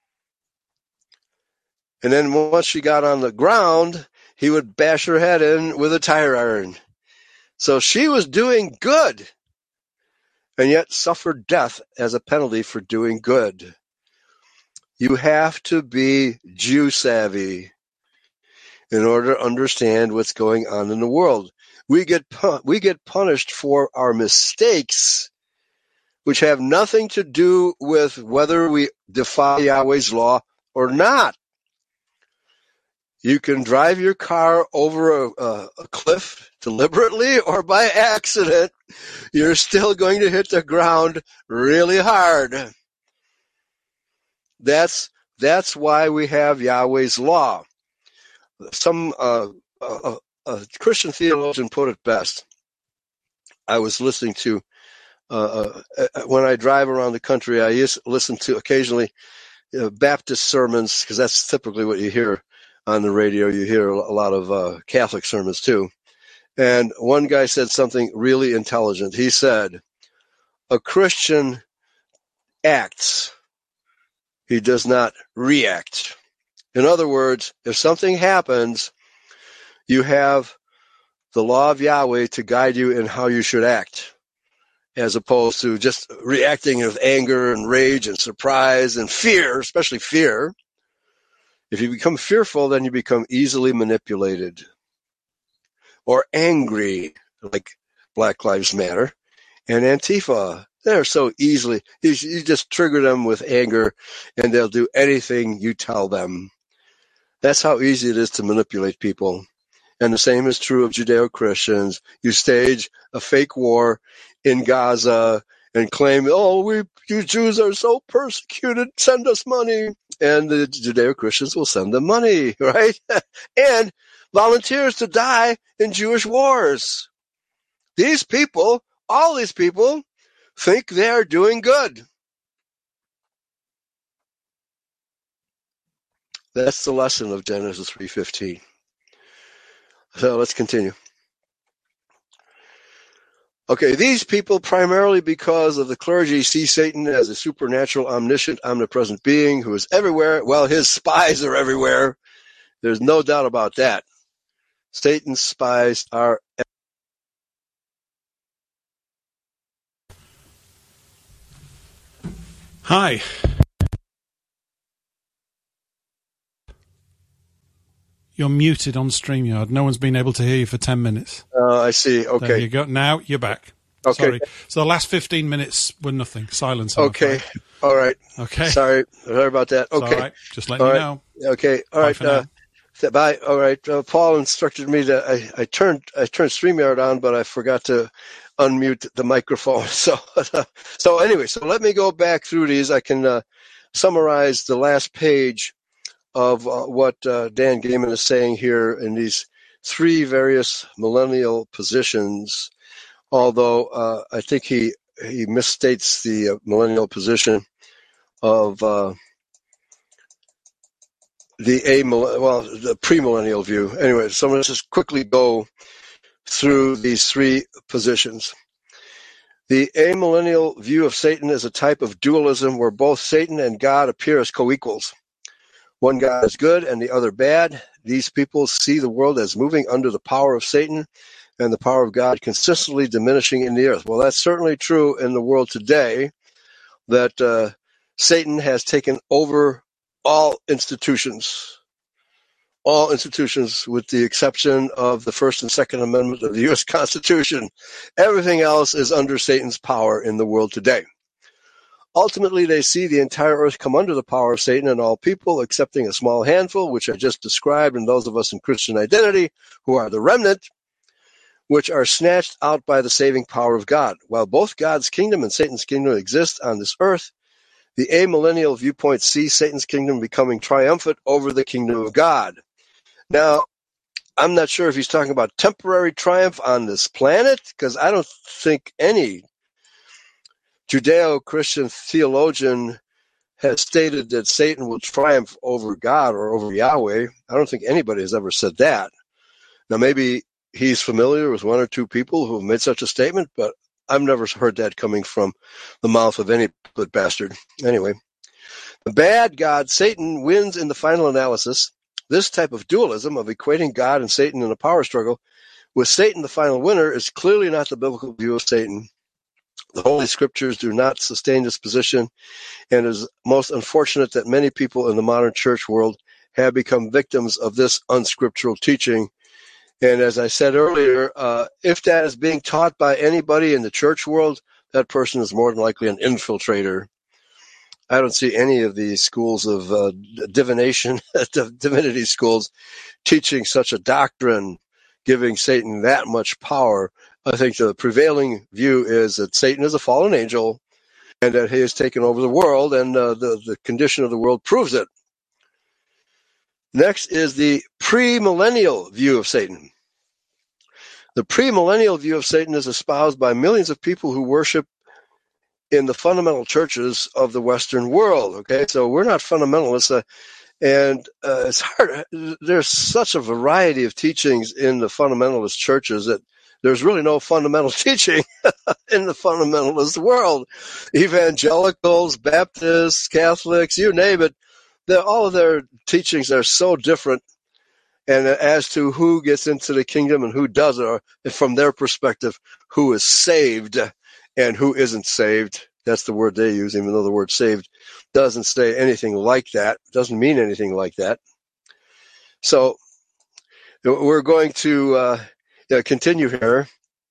And then once she got on the ground, he would bash her head in with a tire iron. So she was doing good, and yet suffered death as a penalty for doing good. You have to be Jew savvy in order to understand what's going on in the world. We get we get punished for our mistakes, which have nothing to do with whether we defy Yahweh's law or not. You can drive your car over a, a, a cliff deliberately or by accident. You're still going to hit the ground really hard. That's that's why we have Yahweh's law. Some uh, a, a Christian theologian put it best. I was listening to uh, uh, when I drive around the country. I used to listen to occasionally uh, Baptist sermons, because that's typically what you hear on the radio. You hear a lot of uh, Catholic sermons too. And one guy said something really intelligent. He said, "A Christian acts. He does not react." In other words, if something happens, you have the law of Yahweh to guide you in how you should act, as opposed to just reacting with anger and rage and surprise and fear, especially fear. If you become fearful, then you become easily manipulated. Or angry, like Black Lives Matter and Antifa. They're so easily, you, you just trigger them with anger and they'll do anything you tell them. That's how easy it is to manipulate people. And the same is true of Judeo-Christians. You stage a fake war in Gaza and claim, oh, we, you Jews are so persecuted, send us money. And the Judeo-Christians will send them money, right? And volunteers to die in Jewish wars. These people, all these people, think they are doing good. That's the lesson of Genesis three fifteen. So let's continue. Okay, these people, primarily because of the clergy, see Satan as a supernatural, omniscient, omnipresent being who is everywhere. Well, his spies are everywhere. There's no doubt about that. Satan's spies are Hi. You're muted on StreamYard. No one's been able to hear you for ten minutes. Uh, I see. Okay. There you go. Now you're back. Okay. Sorry. So the last fifteen minutes were nothing. Silence. I'm Okay. afraid. All right. Okay. Sorry. Sorry about that. It's Okay. all right. Just letting All you right. know. Okay. All Bye right. for Uh, now. th- bye. All right. Uh, Paul instructed me that I, I turned I turned StreamYard on, but I forgot to unmute the microphone. So so anyway, so let me go back through these. I can uh, summarize the last page of uh, what uh, Dan Gaiman is saying here in these three various millennial positions, although uh, I think he, he misstates the uh, millennial position of uh, the a well the premillennial view. Anyway, so let's just quickly go through these three positions. The amillennial view of Satan is a type of dualism where both Satan and God appear as co-equals. One God is good and the other bad. These people see the world as moving under the power of Satan and the power of God consistently diminishing in the earth. Well, that's certainly true in the world today, that uh, Satan has taken over all institutions, all institutions with the exception of the First and Second Amendment of the U S Constitution. Everything else is under Satan's power in the world today. Ultimately, they see the entire earth come under the power of Satan and all people, excepting a small handful, which I just described, and those of us in Christian identity, who are the remnant, which are snatched out by the saving power of God. While both God's kingdom and Satan's kingdom exist on this earth, the amillennial viewpoint sees Satan's kingdom becoming triumphant over the kingdom of God. Now, I'm not sure if he's talking about temporary triumph on this planet, because I don't think any Judeo-Christian theologian has stated that Satan will triumph over God or over Yahweh. I don't think anybody has ever said that. Now, maybe he's familiar with one or two people who have made such a statement, but I've never heard that coming from the mouth of any good bastard. Anyway, the bad God, Satan, wins in the final analysis. This type of dualism of equating God and Satan in a power struggle with Satan the final winner is clearly not the biblical view of Satan. The Holy Scriptures do not sustain this position, and it is most unfortunate that many people in the modern church world have become victims of this unscriptural teaching. And as I said earlier, uh, if that is being taught by anybody in the church world, that person is more than likely an infiltrator. I don't see any of the schools of uh, divination, divinity schools, teaching such a doctrine, giving Satan that much power. I think the prevailing view is that Satan is a fallen angel and that he has taken over the world, and uh, the, the condition of the world proves it. Next is the premillennial view of Satan. The premillennial view of Satan is espoused by millions of people who worship in the fundamental churches of the Western world. Okay, so we're not fundamentalists, uh, and uh, it's hard. There's such a variety of teachings in the fundamentalist churches that there's really no fundamental teaching in the fundamentalist world. Evangelicals, Baptists, Catholics, you name it, all of their teachings are so different. And as to who gets into the kingdom and who doesn't, or from their perspective, who is saved and who isn't saved, that's the word they use, even though the word saved doesn't say anything like that, doesn't mean anything like that. So we're going to uh, continue here.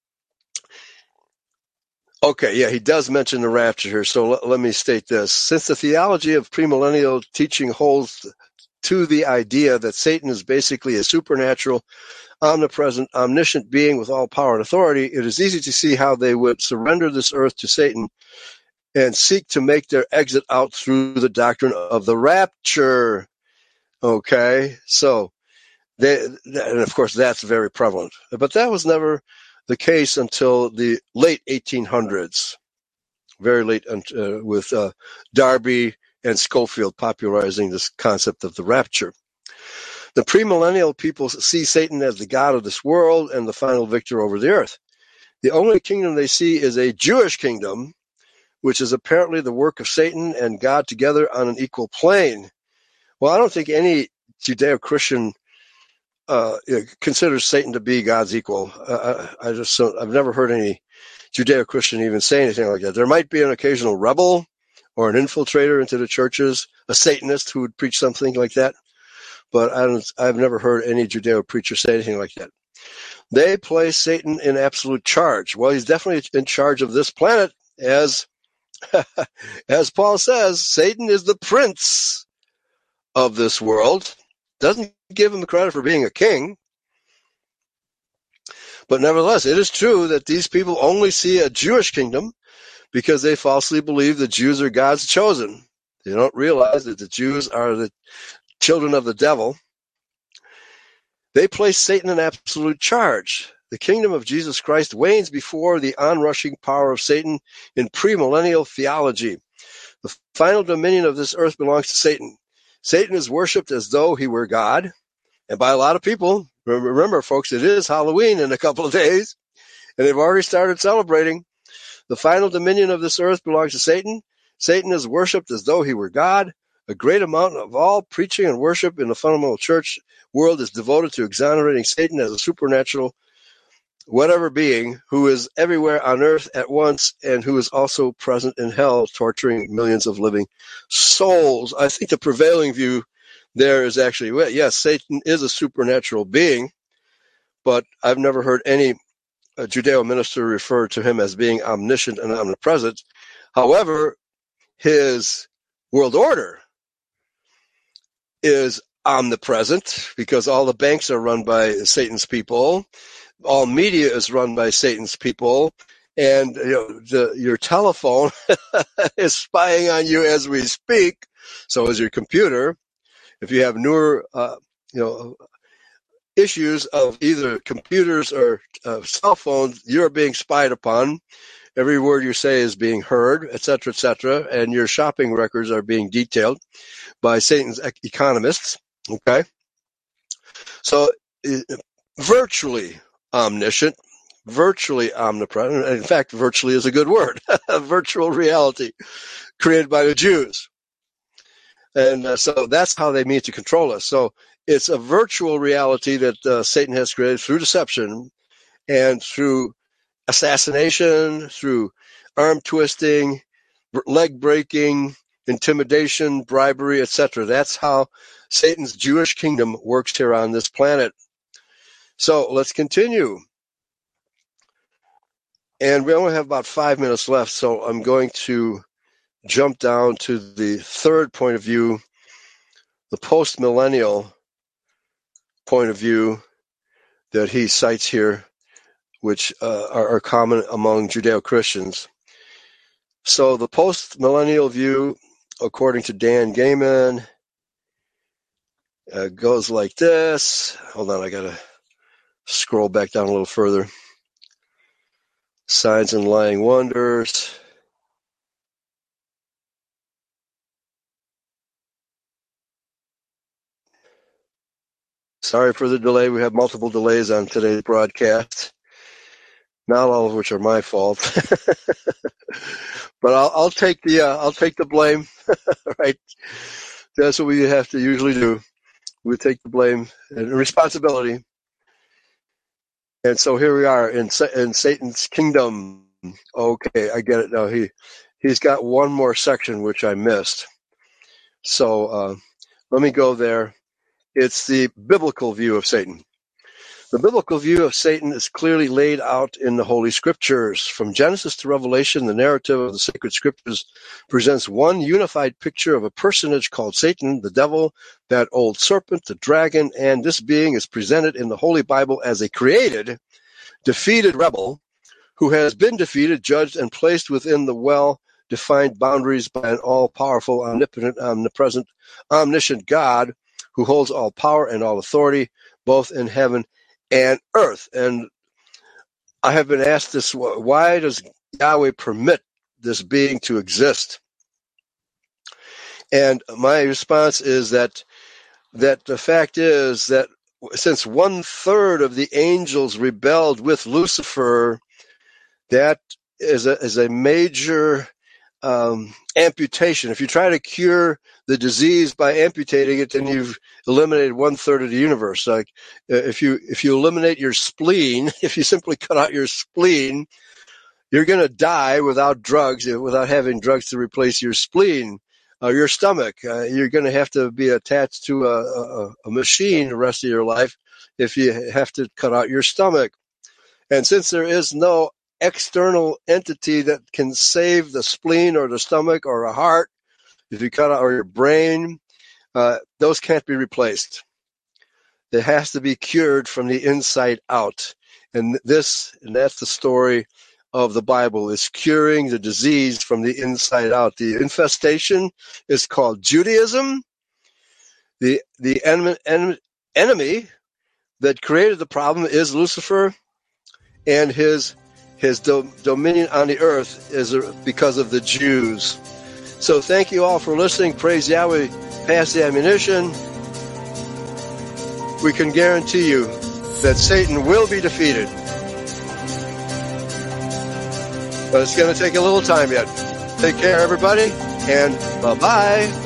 Okay, yeah, he does mention the rapture here, so let, let me state this. Since the theology of premillennial teaching holds to the idea that Satan is basically a supernatural, omnipresent, omniscient being with all power and authority, it is easy to see how they would surrender this earth to Satan and seek to make their exit out through the doctrine of the rapture. Okay, so, they, and of course that's very prevalent. But that was never the case until the late eighteen hundreds, very late uh, with uh, Darby and Schofield popularizing this concept of the rapture. The premillennial people see Satan as the god of this world and the final victor over the earth. The only kingdom they see is a Jewish kingdom, which is apparently the work of Satan and God together on an equal plane. Well, I don't think any Judeo-Christian uh, considers Satan to be God's equal. Uh, I, I just I've never heard any Judeo-Christian even say anything like that. There might be an occasional rebel or an infiltrator into the churches, a Satanist who would preach something like that. But I don't, I've never heard any Judeo preacher say anything like that. They place Satan in absolute charge. Well, he's definitely in charge of this planet, as as Paul says, Satan is the prince of this world. Doesn't give him the credit for being a king. But nevertheless, it is true that these people only see a Jewish kingdom because they falsely believe the Jews are God's chosen. They don't realize that the Jews are the children of the devil. They place Satan in absolute charge. The kingdom of Jesus Christ wanes before the onrushing power of Satan in premillennial theology. The final dominion of this earth belongs to Satan. Satan is worshipped as though he were God, and by a lot of people. Remember, folks, it is Halloween in a couple of days, and they've already started celebrating. The final dominion of this earth belongs to Satan. Satan is worshipped as though he were God. A great amount of all preaching and worship in the fundamental church world is devoted to exonerating Satan as a supernatural whatever being who is everywhere on earth at once and who is also present in hell, torturing millions of living souls. I think the prevailing view there is actually, well, yes, Satan is a supernatural being, but I've never heard any uh, Judeo minister refer to him as being omniscient and omnipresent. However, his world order is omnipresent because all the banks are run by Satan's people. All media is run by Satan's people. And you know, the, your telephone is spying on you as we speak. So is your computer. If you have newer uh, you know, issues of either computers or uh, cell phones, you're being spied upon. Every word you say is being heard, et cetera, et cetera. And your shopping records are being detailed by Satan's economists. Okay? So uh, virtually omniscient, virtually omnipresent. In fact, virtually is a good word. Virtual reality created by the Jews. And uh, so that's how they mean to control us. So it's a virtual reality that uh, Satan has created through deception and through assassination, through arm twisting, leg breaking, intimidation, bribery, et cetera. That's how Satan's Jewish kingdom works here on this planet. So let's continue. And we only have about five minutes left, so I'm going to jump down to the third point of view, the post-millennial point of view that he cites here, which uh, are, are common among Judeo-Christians. So the post-millennial view, according to Dan Gayman, uh, goes like this. Hold on, I got to scroll back down a little further. Signs and lying wonders. Sorry for the delay. We have multiple delays on today's broadcast. Not all of which are my fault, but I'll, I'll take the uh, I'll take the blame. Right, that's what we have to usually do. We take the blame and responsibility. And so here we are in in Satan's kingdom. Okay, I get it now. He he's got one more section which I missed. So uh, let me go there. It's the biblical view of Satan. The biblical view of Satan is clearly laid out in the Holy Scriptures. From Genesis to Revelation, the narrative of the sacred Scriptures presents one unified picture of a personage called Satan, the devil, that old serpent, the dragon, and this being is presented in the Holy Bible as a created, defeated rebel who has been defeated, judged, and placed within the well-defined boundaries by an all-powerful, omnipotent, omnipresent, omniscient God who holds all power and all authority, both in heaven and earth. And I have been asked this, why does Yahweh permit this being to exist? And my response is that that the fact is that since one third of the angels rebelled with Lucifer, that is a is a major um, amputation. If you try to cure the disease by amputating it, then you've eliminated one third of the universe. Like if you if you eliminate your spleen, if you simply cut out your spleen, you're going to die without drugs, without having drugs to replace your spleen. Uh, your stomach, uh, you're going to have to be attached to a, a, a machine the rest of your life if you have to cut out your stomach. And since there is no external entity that can save the spleen or the stomach or a heart, if you cut out or your brain, uh, those can't be replaced. It has to be cured from the inside out. And this, and that's the story of the Bible, is curing the disease from the inside out. The infestation is called Judaism. The the enemy, en, enemy that created the problem is Lucifer, and his his do, dominion on the earth is because of the Jews. So thank you all for listening. Praise Yahweh. Pass the ammunition. We can guarantee you that Satan will be defeated. But it's going to take a little time yet. Take care, everybody, and bye-bye.